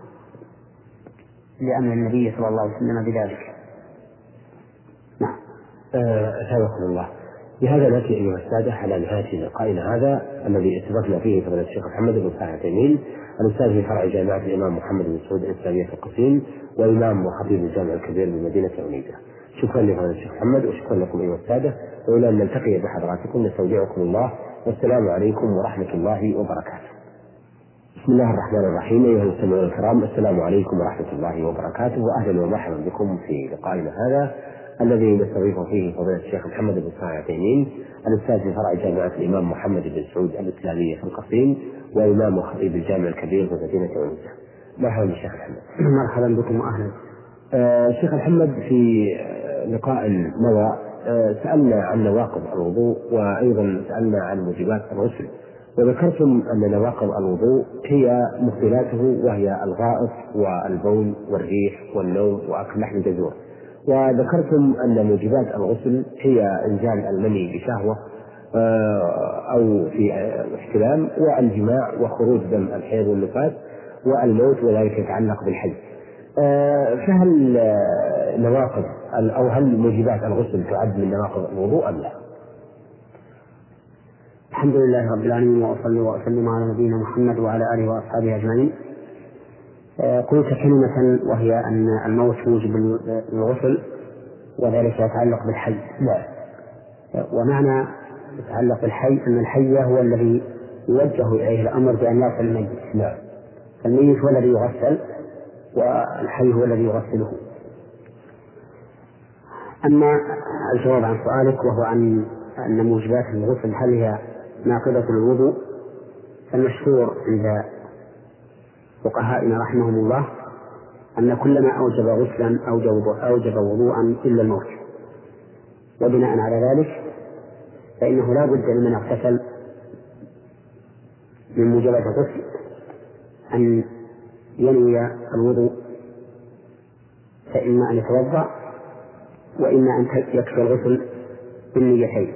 لأمر النبي صلى الله عليه وسلم بذلك. نعم. أثابكم الله. بهذا نأتي أيها السادة على نهاية لقائنا هذا الذي استضفنا فيه فضيلة الشيخ محمد بن صالح العثيمين الأستاذ في فرع جامعة الإمام محمد بن سعود الإسلامية في القصيم وإمام وخطيب الجامع الكبير بمدينة عنيزة. شكرا لفضيلة الشيخ محمد وشكرا لكم أيها السادة، وإلى أن نلتقي بحضراتكم نستودعكم الله والسلام عليكم ورحمة الله وبركاته. بسم الله الرحمن الرحيم. أيها المستمعون الكرام، السلام عليكم ورحمة الله وبركاته، وأهلا ومرحبا بكم في لقائنا هذا الذي نستضيف فيه فضيلة الشيخ محمد بن صالح العثيمين الأستاذ في فرع جامعة الإمام محمد بن سعود الإسلامية في القصيم وإمام وخطيب الجامع الكبير في مدينة عنيزة. مرحبا بالشيخ محمد. مرحبا بكم وأهلا. آه شيخ محمد، في لقاء مضى آه سألنا عن نواقض الوضوء وأيضا سألنا عن موجبات الغسل، وذكرتم أن نواقض الوضوء هي مختلاته وهي الغائط والبول والريح والنوم وأكل لحم الجزور، وذكرتم أن موجبات الغسل هي إنزال المني بشهوة أو في احتلام والجماع وخروج دم الحيض والنفاس والموت، وذلك يتعلق بالحج. فهل نواقض أو هل موجبات الغسل تعد من نواقض الوضوء أم لا؟ الحمد لله رب العالمين، وأصلي وأسلم على نبينا محمد وعلى آله وأصحابه أجمعين. قلت كلمة وهي أن الموت موجب للغسل وذلك يتعلق بالحي. لا. ومعنى يتعلق بالحي أن الحي هو الذي يوجه إليه الأمر بأن يغسل الميت. لا. فالميت هو الذي يغسل والحي هو الذي يغسله. أما الجواب عن سؤالك وهو عن أن موجبات الغسل هل هي ناقضة للوضوء، فالمشهور عند فقهائنا رحمهم الله أن كل ما أوجب غسلا أوجب, أوجب وضوءا إلا الموت، وبناء على ذلك فإنه لا بد لمن اغتسل من موجبات الغسل أن ينوي الوضوء، فإما أن يتوضأ وإما أن يكفي الغسل بالنيتين.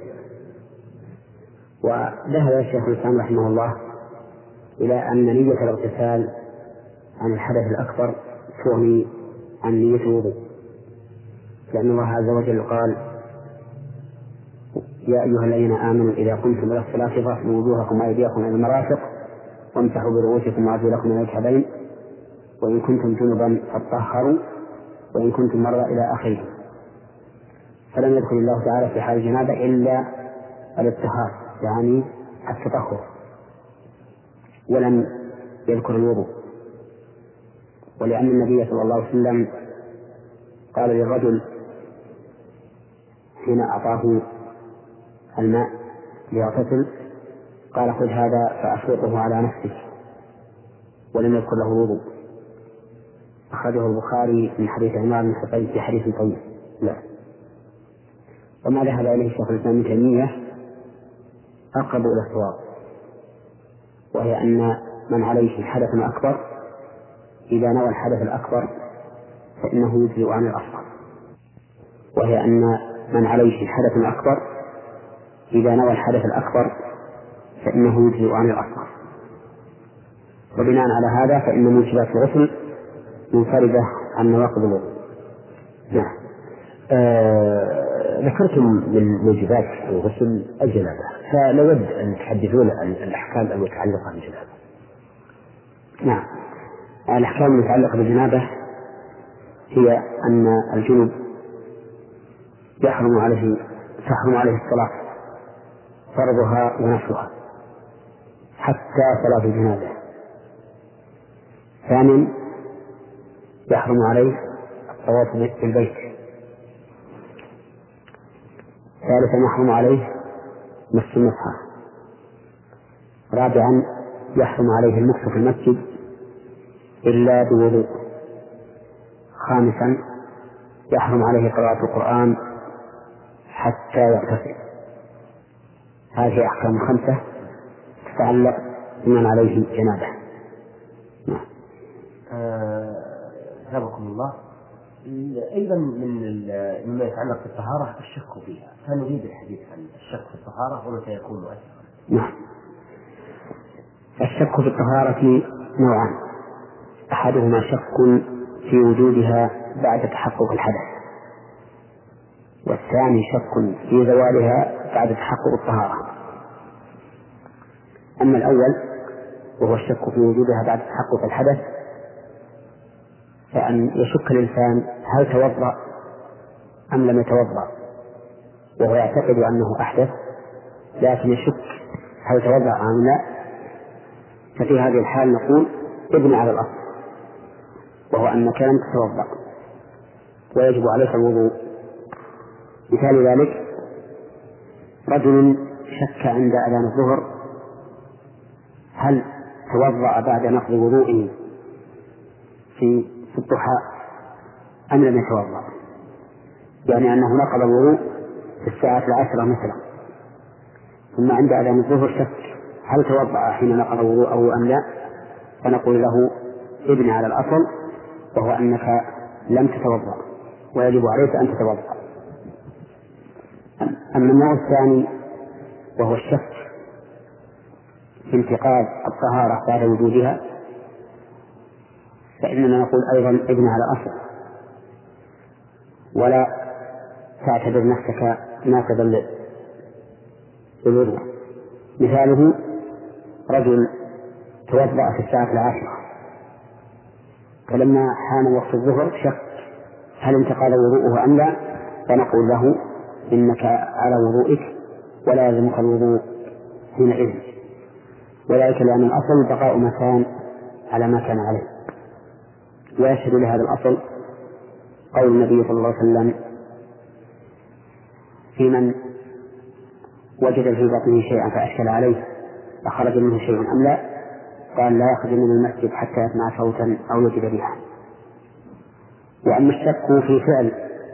وذهب الشيخ الإسلام رحمه الله إلى أن نية الاغتسال عن الحدث الأكبر تغني عن نية الوضوء، لأن الله عز وجل قال: يا أيها الذين آمنوا إذا قمتم إلى الصلاة فاغسلوا وجوهكم وأيديكم إلى المرافق وامسحوا برؤوسكم وأرجلكم إلى الكعبين وإن كنتم جنبا فاطهروا وإن كنتم مرضى إلى آخره. فلم يذكر الله تعالى في حال الجنابة إلا الطهارة، يعني التطهر، ولم يذكر الوضوء. ولأن النبي صلى الله عليه وسلم قال للرجل حين أعطاه الماء ليغتسل، قال: خذ هذا فأفرقه على نفسك، ولم يذكر له الوضوء. أخرجه البخاري من حديث عمران بن حصين في حديث طويل. لا، وما ذهب إليه الشيخ الإسلام ابن تيمية أقرب إلى الصواب، وهي أن من عليه حدث أكبر إذا نوى الحدث الأكبر فإنه يجزئ عن الأصغر، وهي أن من عليه حدث أكبر إذا نوى الحدث الأكبر فإنه يجزئ عن الأصغر. وبناء على هذا فإن موجبات الغسل منفردة عن نواقض الوضوء. نعم. آه ذكرتم من موجبات الغسل الجنابة، فنود أن تحدثون عن الأحكام المتعلقة بالجنابة. نعم، الأحكام المتعلقة بالجنابة هي أن الجنوب يحرم عليه تحرم عليه الصلاة فرضها ونفلها حتى صلاة الجنابة. ثانيا يحرم عليه الطواف بالبيت. ثالثا يحرم عليه مس المصحف. رابعا يحرم عليه المكث في المسجد إلا بوضوء. خامسا يحرم عليه قراءة القرآن حتى يغتسل. هذه أحكام خمسة تتعلق بمن عليه جنابة. نعم. أثابكم الله. أيضا من مما يتعلق بالطهارة الشك فيها، فنريد الحديث عن الشك في الطهارة ومتى يكون مؤثرا. نعم. الشك في الطهارة نوعان: أحدهما شك في وجودها بعد تحقق الحدث، والثاني شك في زوالها بعد تحقق الطهارة. أما الأول وهو الشك في وجودها بعد تحقق الحدث، فأن يشك الإنسان هل توضأ أم لم يتوضأ، وهو يعتقد أنه أحدث لكن يشك هل توضأ أم لا، ففي هذه الحال نقول ابن على الأصل، وهو أنك لم تتوضأ ويجب عليك الوضوء. مثال ذلك رجل شك عند أذان الظهر هل توضأ بعد نقض وضوئه في الضحى أم لم يتوضأ، يعني أنه نقض الوضوء في الساعة العاشرة مثلا، ثم عند أذان الظهر شك هل توضأ حين نقض وضوءه أم لا، فنقول له ابن على الأصل، وهو أنك لم تتوضأ ويجب عليك أن تتوضأ. أما النوع الثاني وهو الشك في انتقاض الطهارة بعد وجودها، فإننا نقول أيضا ابن على أصل، ولا تعتبر نفسك ناقضا للوضوء. مثاله رجل توضأ في الساعة العاشرة، فلما حان وقت الظهر شك هل انتقض وضوءه أم لا، فنقول له إنك على وضوئك ولا يلزمك الوضوء حينئذ، وذلك لأن الأصل بقاء مكان على ما كان عليه. ويشهد لهذا الأصل قول النبي صلى الله عليه وسلم في من وجد في بطنه شيئا فأشكل عليه أخرج منه شيء أم لا؟ قال لا يخرج من المسجد حتى يسمع صوتا أو يجد ريحا. وأما الشك في فعل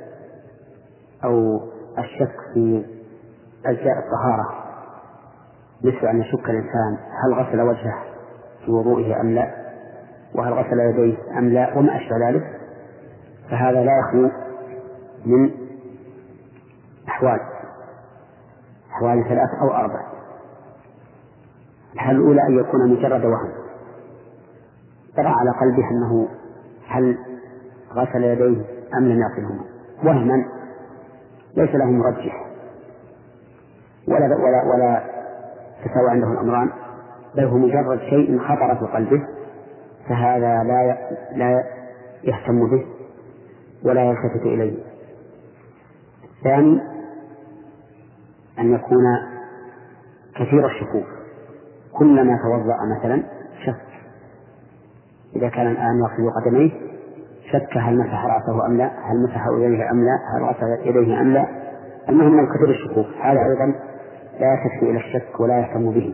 أو الشك في أجزاء الطهارة مثل أن يشك الإنسان هل غسل وجهه في وضوئه أم لا، وهل غسل يديه أم لا، وما أشبه ذلك، فهذا لا يخلو من أحوال أحوال ثلاث أو أربع. الحالة الأولى أن يكون مجرد وهم، ترى على قلبه أنه هل غسل يديه أم لم يغسلهما، وهما ليس له مرجح ولا ولا ولا تساوى عنده الأمران، بل هو مجرد شيء خطر في قلبه، فهذا لا لا يهتم به ولا يلتفت إليه. الثاني أن يكون كثير الشكوك، كلما توضأ مثلا شك، إذا كان الآن يغسل قدميه شك هل مسح رأسه أم لا، هل مسح يديه أم لا، هل غسل يديه أم لا، المهم من كثير الشكوك، هذا أيضا لا يلتفت إلى الشك ولا يهتم به.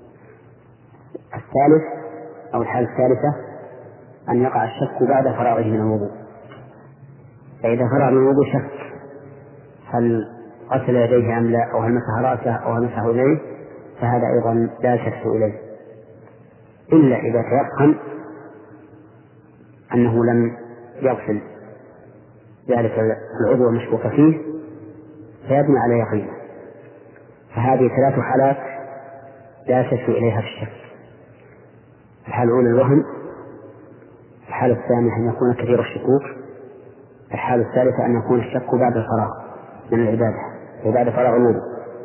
الثالث أو الحالة الثالثة أن يقع الشك بعد فراغه من الوضوء، فإذا فرغ من الوضوء شك هل غسل يديه أم لا، أو هل مسح رأسه أو هل مسح يديه، فهذا أيضا لا يلتفت إليه إلا إذا تيقن أنه لم يغسل ذلك العضو المشكوك فيه فيبني على يقينه. فهذه ثلاث حالات لا يلتفت إليها في الشك: الحالة الأولى الوهم، الحالة الثانية أن يكون كثير الشكوك، الحالة الثالثة أن يكون الشك بعد الفراغ من العبادة وبعد فراغ الوضوء.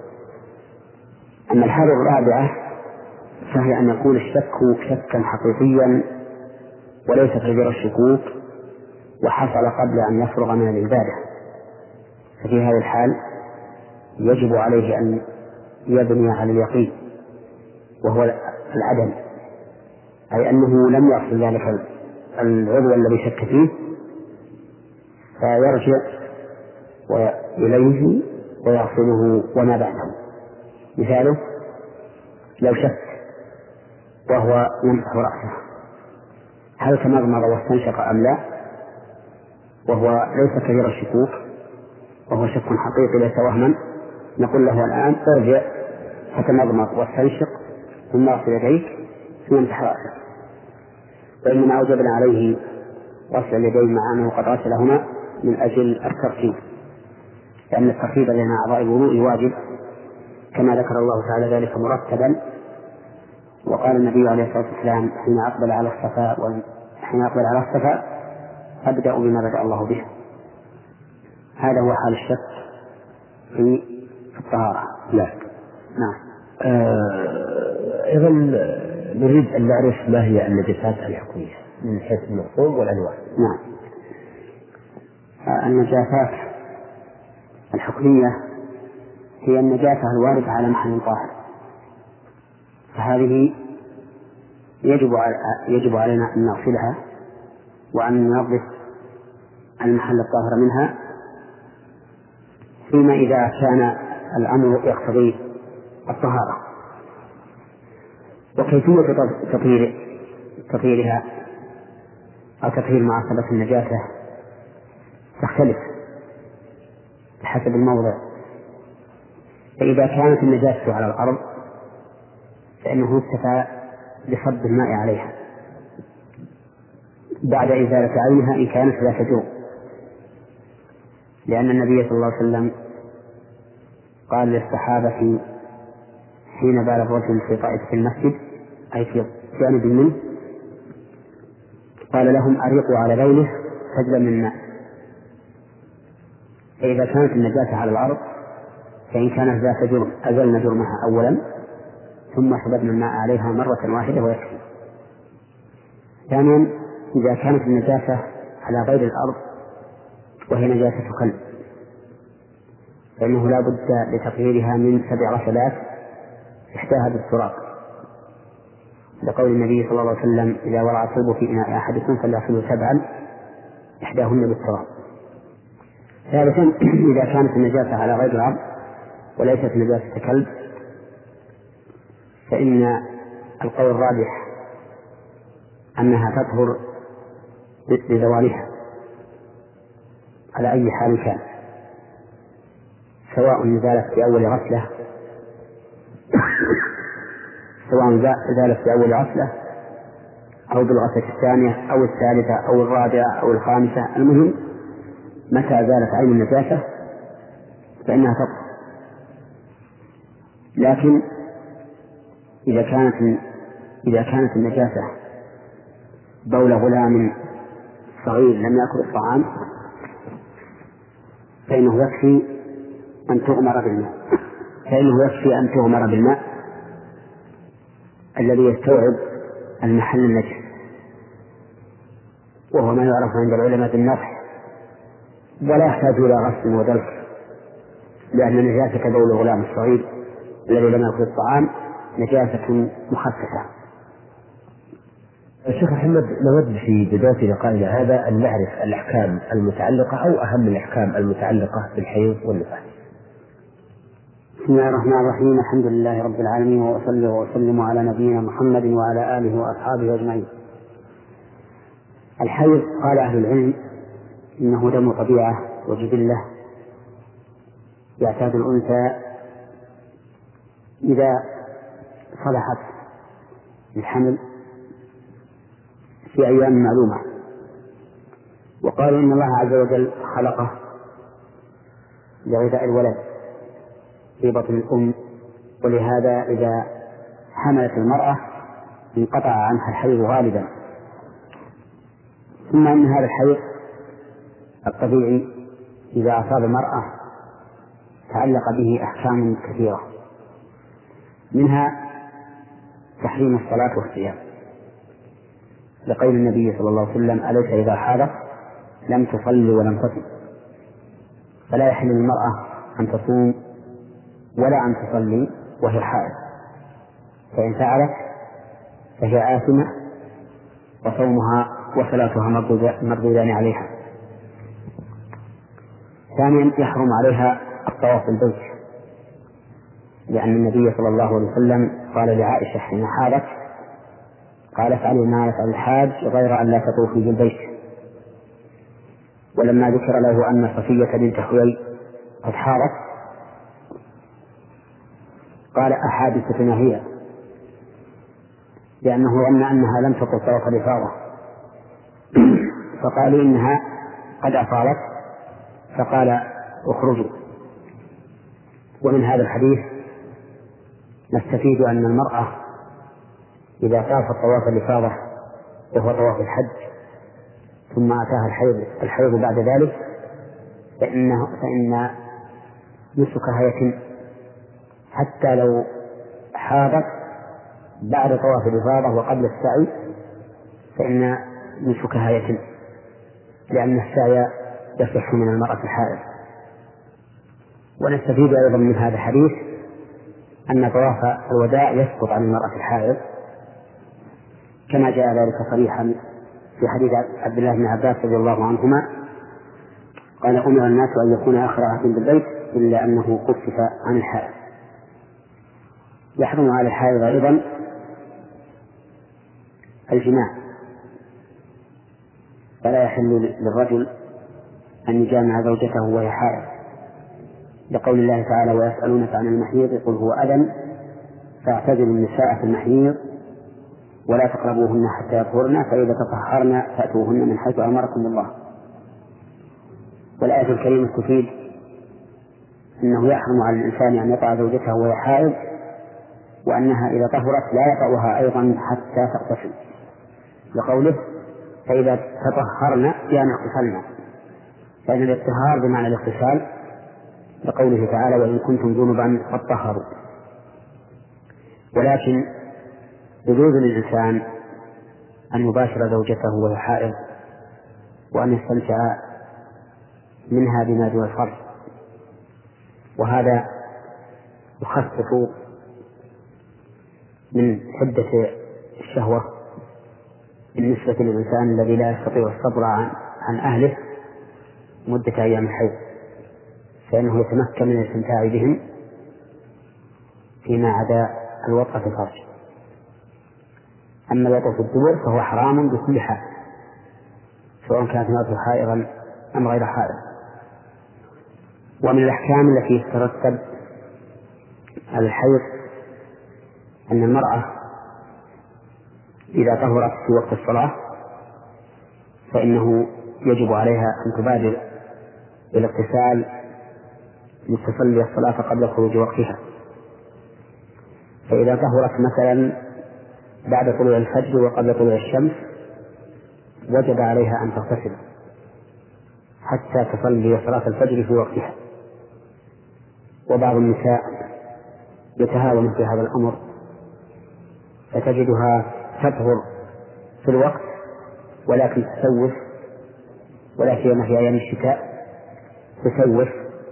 أما الحالة الرابعة فهي أن يكون الشك شكا حقيقيا وليس كثير الشكوك وحصل قبل أن يفرغ من العبادة، ففي هذه الحال يجب عليه أن يبني على اليقين وهو العدم، أي أنه لم يغسل ذلك العضو الذي شك فيه، فيرجع إليه ويغسله وما بعده. مثاله لو شك وهو يمسح رأسه هل تمضمض واستنشق أم لا، وهو ليس كثير الشكوك وهو شك حقيقي ليس وهما، نقول له الآن ارجع فتمضمض واستنشق ثم اغسل يديك ثم امسح رأسه. وإنما أوجبنا عليه غسل اليدين مع أنه قد غسلهما من أجل الترتيب، لأن الترتيب بين أعضاء الوضوء واجب كما ذكر الله تعالى ذلك مرتبا. وقال النبي عليه الصلاة والسلام حين أقبل على الصفا وحين أقبل على الصفا أبدأ بما بدأ الله به. هذا هو حال الشك في الطهارة. لا نعم. آه، أيضا نريد أن نعرف ما هي النجاسات الحكمية من حيث المفهوم والأنواع. نعم. النجاسات الحكمية هي النجاسة الواردة على محل طاهر، فهذه يجب يجب علينا أن نغسلها وأن ننظف المحل الطاهر منها، فيما إذا كان الأمر يقتضي الطهارة. وكيفية تطهير تطهيرها أو تطهير معصبة النجاسة تختلف بحسب الموضع. فإذا كانت النجاسة على الأرض فإنه اكتفى بصب الماء عليها بعد إزالة عينها إن كانت لا تجوع، لأن النبي صلى الله عليه وسلم قال للصحابة حين بال الرجل في طائفة في المسجد أي في جانب منه قال لهم أريقوا على بوله سجلا من ماء. فإذا كانت النجاسة على الأرض فإن كانت ذات جرم أزلنا جرمها أولا ثم صببنا الماء عليها مرة واحدة ويكفي. ثانيا إذا كانت النجاسة على غير الأرض وهي نجاسة كلب فإنه لا بد لتطهيرها من سبع غسلات إحداها بالتراب، لقول النبي صلى الله عليه وسلم إذا وضع الكلب في إناء أحدكم فليغسله سبعا إحداهن بالتراب. ثالثا إذا كانت النجاسة على غير الأرض وليست نجاسة كلب فإن القول الراجح أنها تطهر بزوالها على أي حال كان، سواء زالت في أول غسلة سواء زالت في أول غسلة أو بالغسلة الثانية أو الثالثة أو الرابعة أو الخامسة، المهم متى زالت عين النجاسة فإنها تطهر. لكن إذا كانت إذا كانت النجاسة بول غلام صغير لم يأكل الطعام فإنه يكفي أن تغمر بالماء فإنه يكفي أن تغمر بالماء الذي يستوعب المحل النجس، وهو ما يعرف عند العلماء بالنضح، ولا يحتاج إلى غسل ودلك، لأن نجاسة بول الغلام الصغير الذي لم يأكل الطعام نجاسة مخففة. الشيخ محمد، نود في بداية لقائنا هذا أن نعرف الأحكام المتعلقة أو أهم الأحكام المتعلقة بالحيض والنفاس. بسم الله الرحمن الرحيم، الحمد لله رب العالمين، وأصلي وأسلم على نبينا محمد وعلى آله وأصحابه أجمعين. الحيض قال أهل العلم إنه دم طبيعة وجبلة يعتاد الأنثى إذا صلحت الحمل في أيام معلومة، وقالوا إن الله عز وجل خلقه لغذاء الولد في بطن الأم، ولهذا إذا حملت المرأة انقطع عنها الحيض غالبا. ثم أن هذا الحيض الطبيعي إذا أصاب المرأة تعلق به أحكام كثيرة، منها تحريم الصلاة والصيام، لقول النبي صلى الله عليه وسلم: أليس إذا حاضت لم تصلي ولم تصم؟ فلا يحل للمرأة أن تصوم ولا أن تصلي وهي حائض، فإن فعلت فهي آثمة وصومها وصلاتها مردودان عليها. ثانيا يحرم عليها الطواف بالبيت، لأن النبي صلى الله عليه وسلم قال لعائشة حين حاضت قال: افعلي ما يفعل الحاج غير أن لا تطوفي بالبيت. ولما ذكر له أن صفية بنت حيي قد حاضت قال: أحادثتنا هي؟ لأنه ظن أنها لم تطف طواف الإفاضة، فقالوا إنها قد أفاضت، فقال: اخرجوا. ومن هذا الحديث نستفيد أن المرأة إذا طافت طواف الإفاضة وهو طواف الحج ثم أتاها الحيض الحيض بعد ذلك فإنه فإن نسكها يتم، حتى لو حاضت بعد طواف الإفاضة وقبل السعي فإن نسكها يتم، لأن السعي يصح من المرأة الحائض. ونستفيد أيضا من هذا الحديث أن طواف الوداع يسقط عن المرأة الحائض، كما جاء ذلك صريحا في حديث عبد الله بن عباس رضي الله عنهما قال: أمر الناس أن يكون آخر عهد بالبيت إلا أنه خفف عن الحائض. يحرم على الحائض أيضا الجماع، فلا يحل للرجل أن يجامع زوجته وهي حائض، لقول الله تعالى: ويسألونك عن المحيض قل هو أذى فاعتزلوا النساء في المحيض ولا تقربوهن حتى يطهرن فإذا تطهرن فأتوهن من حيث أمركم الله. والآية الكريمة تفيد أنه يحرم على الإنسان أن يطأ زوجته وهي حائض، وأنها إذا طهرت لا يطأها أيضا حتى تغتسل، لقوله: فإذا تطهرن يعني اغتسلن، فإن الاطهار بمعنى الاغتسال، لقوله تعالى: وإن كنتم جنبا فاطهروا. ولكن يجوز للإنسان أن يباشر زوجته وهي حائض وأن يستمتع منها بما دون الفرج، وهذا يخفف من حدة الشهوة بالنسبة للإنسان الذي لا يستطيع الصبر عن, عن أهله مدة أيام الحيض، فإنه يتمكن من الاستمتاع بهم فيما عدا الوطأ في الفرج. أما الوطأ في الدبر فهو حرام بكل حال، سواء كانت امرأته حائضا أم غير حائض. ومن الأحكام التي تترتب على الحيض أن المرأة إذا طهرت في وقت الصلاة فإنه يجب عليها أن تبادر بالاغتسال لتصلي الصلاة قبل خروج وقتها. فإذا طهرت مثلا بعد طلوع الفجر وقبل طلوع الشمس وجب عليها أن تغتسل حتى تصلي صلاة الفجر في وقتها. وبعض النساء يتهاون في هذا الأمر فتجدها تطهر في الوقت ولكن تسوف، ولا سيما في أيام الشتاء تسوف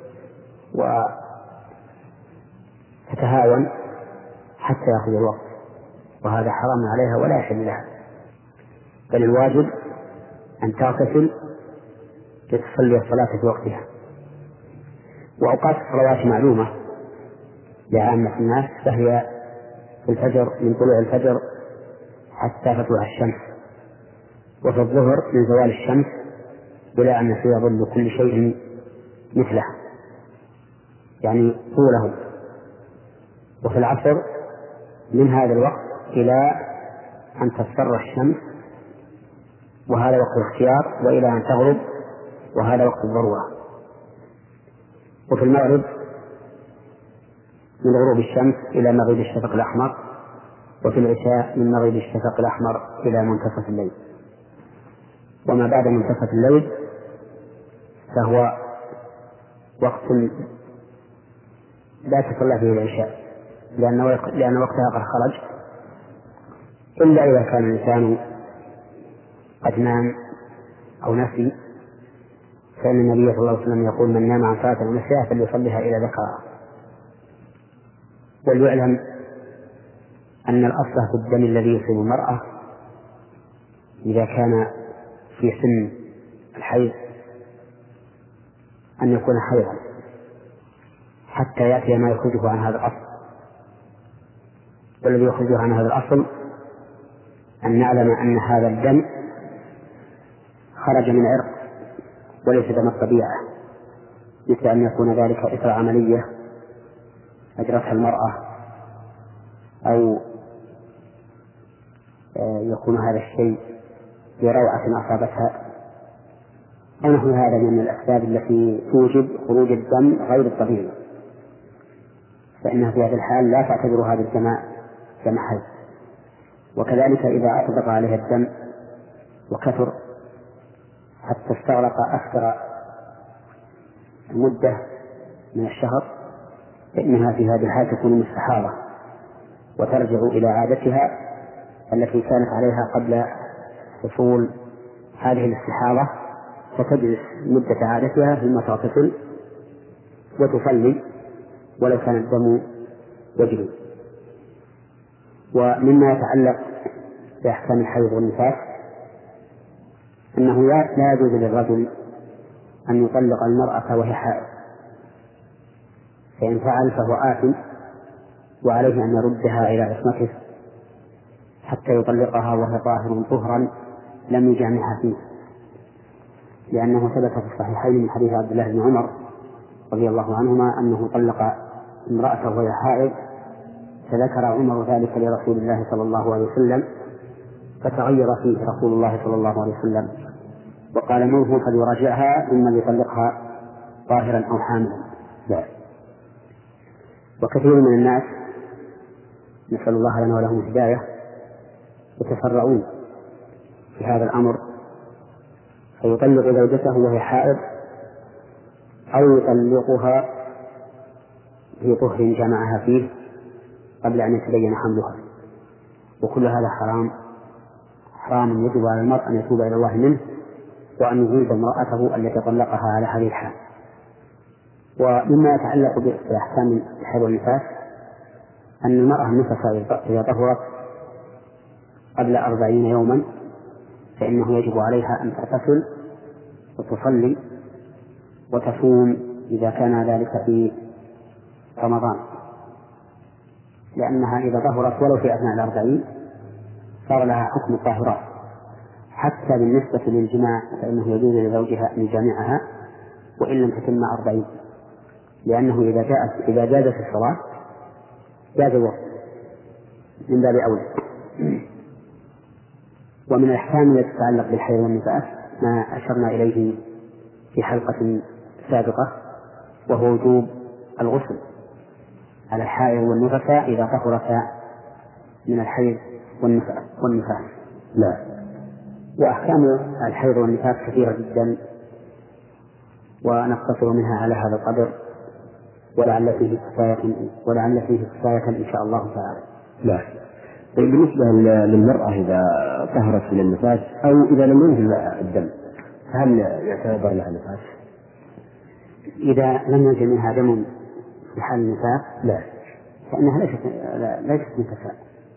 وتتهاون حتى يأخذ الوقت، وهذا حرام عليها ولا يحل لها، بل الواجب أن تغتسل لتصلي الصلاة في وقتها. وأوقات الصلوات معلومة لعامة الناس، فهي في الفجر من طلوع الفجر حتى تطلع الشمس، وفي الظهر من زوال الشمس إلى أن يصير ظل كل شيء مثله يعني طوله، وفي العصر من هذا الوقت إلى أن تصفر الشمس وهذا وقت الاختيار، وإلى أن تغرب وهذا وقت الذروة. وفي المغرب من غروب الشمس إلى مغيب الشفق الأحمر، وفي العشاء من مغيب الشفق الأحمر إلى منتصف الليل. وما بعد منتصف الليل فهو وقت لا تصلى فيه العشاء لأن وقتها قد خرج، إلا إذا كان الإنسان قد نام أو نسي، فإن النبي صلى الله عليه وسلم يقول من نام عن صلاة المساء فليصليها إلى ذكرها. وليعلم أن الأصل في الدم الذي يصيب المرأة إذا كان في سن الحيض أن يكون حيضا حتى يأتي ما يخرجه عن هذا الأصل. والذي يخرجه عن هذا الأصل أن نعلم أن هذا الدم خرج من عرق وليس دم الطبيعة، مثل أن يكون ذلك إثر عملية أجرتها المرأة، أو يكون هذا الشيء بروعة أصابتها، أو نحو هذا من الأسباب التي توجب خروج الدم غير الطبيعي، فإنها في هذا الحال لا تعتبر هذا الدم دم حيض. وكذلك إذا أطبق عليها الدم وكثر حتى استغرق أكثر مدة من الشهر فإنها في هذه الحال تكون مستحاضة وترجع إلى عادتها التي كانت عليها قبل حصول هذه الاستحاضة، فتجلس مدة عادتها ثم تغتسل وتصلي ولو كان الدم يجري. ومما يتعلق بأحكام الحيض والنفاس أنه لا يجوز للرجل أن يطلق المرأة وهي حائض، فإن فعل فهو آثم وعليه أن يردها إلى عصمته حتى يطلقها وهي طاهر طهرا لم يجامعها فيه، لأنه ثبت في الصحيحين من حديث عبد الله بن عمر رضي الله عنهما أنه طلق امرأته وهي حائض، فذكر عمر ذلك لرسول الله صلى الله عليه وسلم فتغير فيه رسول الله صلى الله عليه وسلم وقال منه فليراجعها إما ليطلقها طاهرا أو حاملا. لا. وكثير من الناس نسأل الله لنا ولهم الهداية يتفرعون في هذا الأمر، فيطلق زوجته وهي حائض أو يطلقها في طهر جمعها فيه قبل أن يتبين حملها، وكل هذا حرام حرام يجب على المرء أن يتوب إلى الله منه وأن يعيد امرأته التي طلقها على هذه الحال. ومما يتعلق بأحكام الحيض والنفاس أن المرأة النفساء إذا طهرت قبل أربعين يوما فإنه يجب عليها أن تغتسل وتصلي وتصوم إذا كان ذلك في رمضان، لأنها إذا ظهرت ولو في أثناء الأربعين صار لها حكم الطاهرات. حتى بالنسبة للجماع فإنه يجوز لزوجها أن يجامعها وإن لم تتم أربعين، لأنه إذا جاءت إذا جازت الصلاة جاز الوقت من باب أولى. ومن الأحكام التي تتعلق بالحيض والنفاس ما أشرنا إليه في حلقة سابقة، وهو وجوب الغسل على الحائض والنفساء إذا طهرتا من الحيض والنفاس. لا. وأحكام الحيض والنفاس كثيرة جدا ونقتصر منها على هذا القدر، ولعل فيه كفاية ولعل فيه كفاية إن شاء الله تعالى. لا. طيب بالنسبة للمرأة إذا طهرت من النفاس أو إذا لم ينزل الدم هل يعتبر لها نفاس؟ إذا لم ينزل منها دم في حال النفاس لا، فإنها ليست ليست نفساء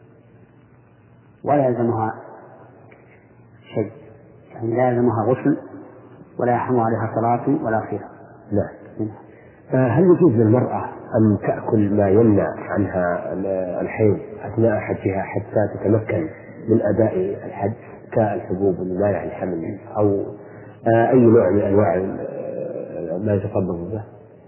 ولا يلزمها شيء، يعني لا يلزمها غسل ولا يحرم عليها صلاة ولا صيام. لا. هل يجوز للمرأة أن تأكل ما يمنع عنها الحيض أثناء حجها حتى تتمكن من أداء الحج كالحبوب المانعة للحمل أو أي نوع من أنواع ما يتطبب به؟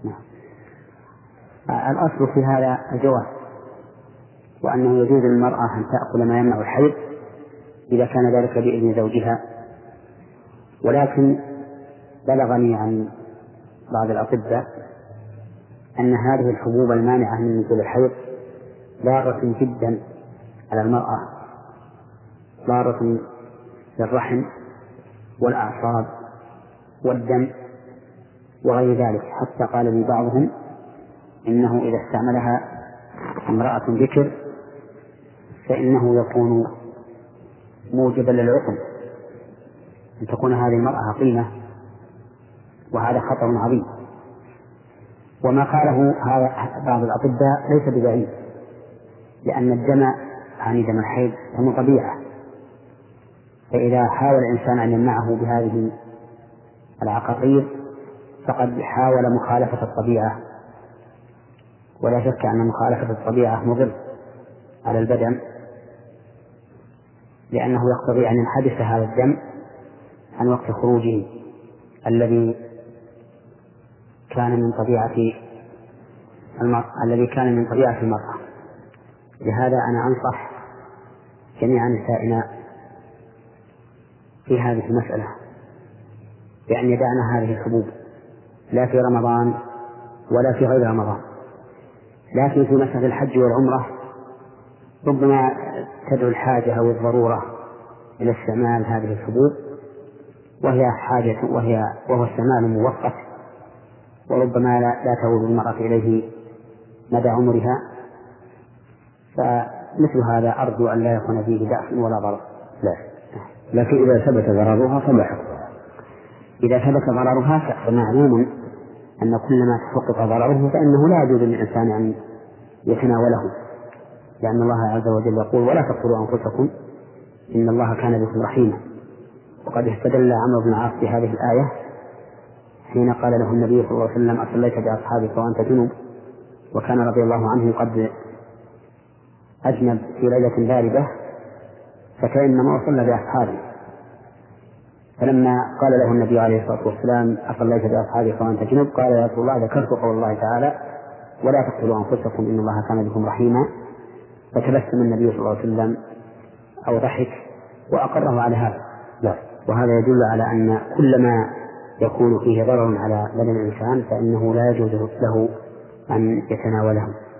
الأصل في هذا الجواز، وأنه يجوز للمرأة أن تأكل ما يمنع الحيض إذا كان ذلك بإذن زوجها. ولكن بلغني عن بعض الأطباء أن هذه الحبوب المانعة من نزول الحيض ضارة جدا على المرأة، ضارة للرحم والأعصاب والدم وغير ذلك، حتى قال لي بعضهم إنه إذا استعملها امرأة ذكر فإنه يكون موجبا للعقم، أن تكون هذه المرأة عقيمة، وهذا خطر عظيم. وما قاله هذا بعض الأطباء ليس ببعيد، لأن الدم يعني دم الحيض دم طبيعة، فإذا حاول الإنسان أن يمنعه بهذه العقاقير فقد حاول مخالفة الطبيعة، ولا شك أن مخالفة الطبيعة مضر على البدن، لأنه يقتضي أن ينحبس هذا الدم عن وقت خروجه الذي كان من طبيعة المرأة الذي كان من طبيعة المرأة. لهذا أنا أنصح جميع نسائنا في هذه المسألة بأن يدعن هذه الحبوب لا في رمضان ولا في غير رمضان، لكن في مسألة الحج والعمرة ربما تدعو الحاجة أو الضرورة إلى استعمال هذه الحبوب، وهي حاجة وهي وهو استعمال مؤقت، وربما لا, لا تعود المرأة إليه مدى عمرها، فمثل هذا أرجو أن لا يكون فيه بأس ولا ضرر. لا. لكن إذا ثبت ضررها فما حكمها؟ إذا ثبت ضررها فمعلوم أن كل ما تحقق ضرره فإنه لا يجوز للإنسان أن يتناوله، لأن الله عز وجل يقول ولا تقتلوا أنفسكم إن الله كان بكم رحيما. وقد استدل عمرو بن العاص بهذه الآية حين قال له النبي صلى الله عليه وسلم أصليت بأصحابك وأنت جنب، وكان رضي الله عنه قد أجنب في ليلة باردة فكأنما أصلى بأصحابه، فلما قال له النبي عليه الصلاة والسلام أصليت بأصحابك وأنت جنب قال يا رسول الله ذكرت قول الله تعالى ولا تقتلوا أنفسكم إن الله كان بكم رحيما، فتبسم النبي صلى الله عليه وسلم أو ضحك وأقره على هذا. لا. وهذا يدل على أن كل ما يكون فيه ضرر على بدن الإنسان فإنه لا يجوز له أن يتناوله.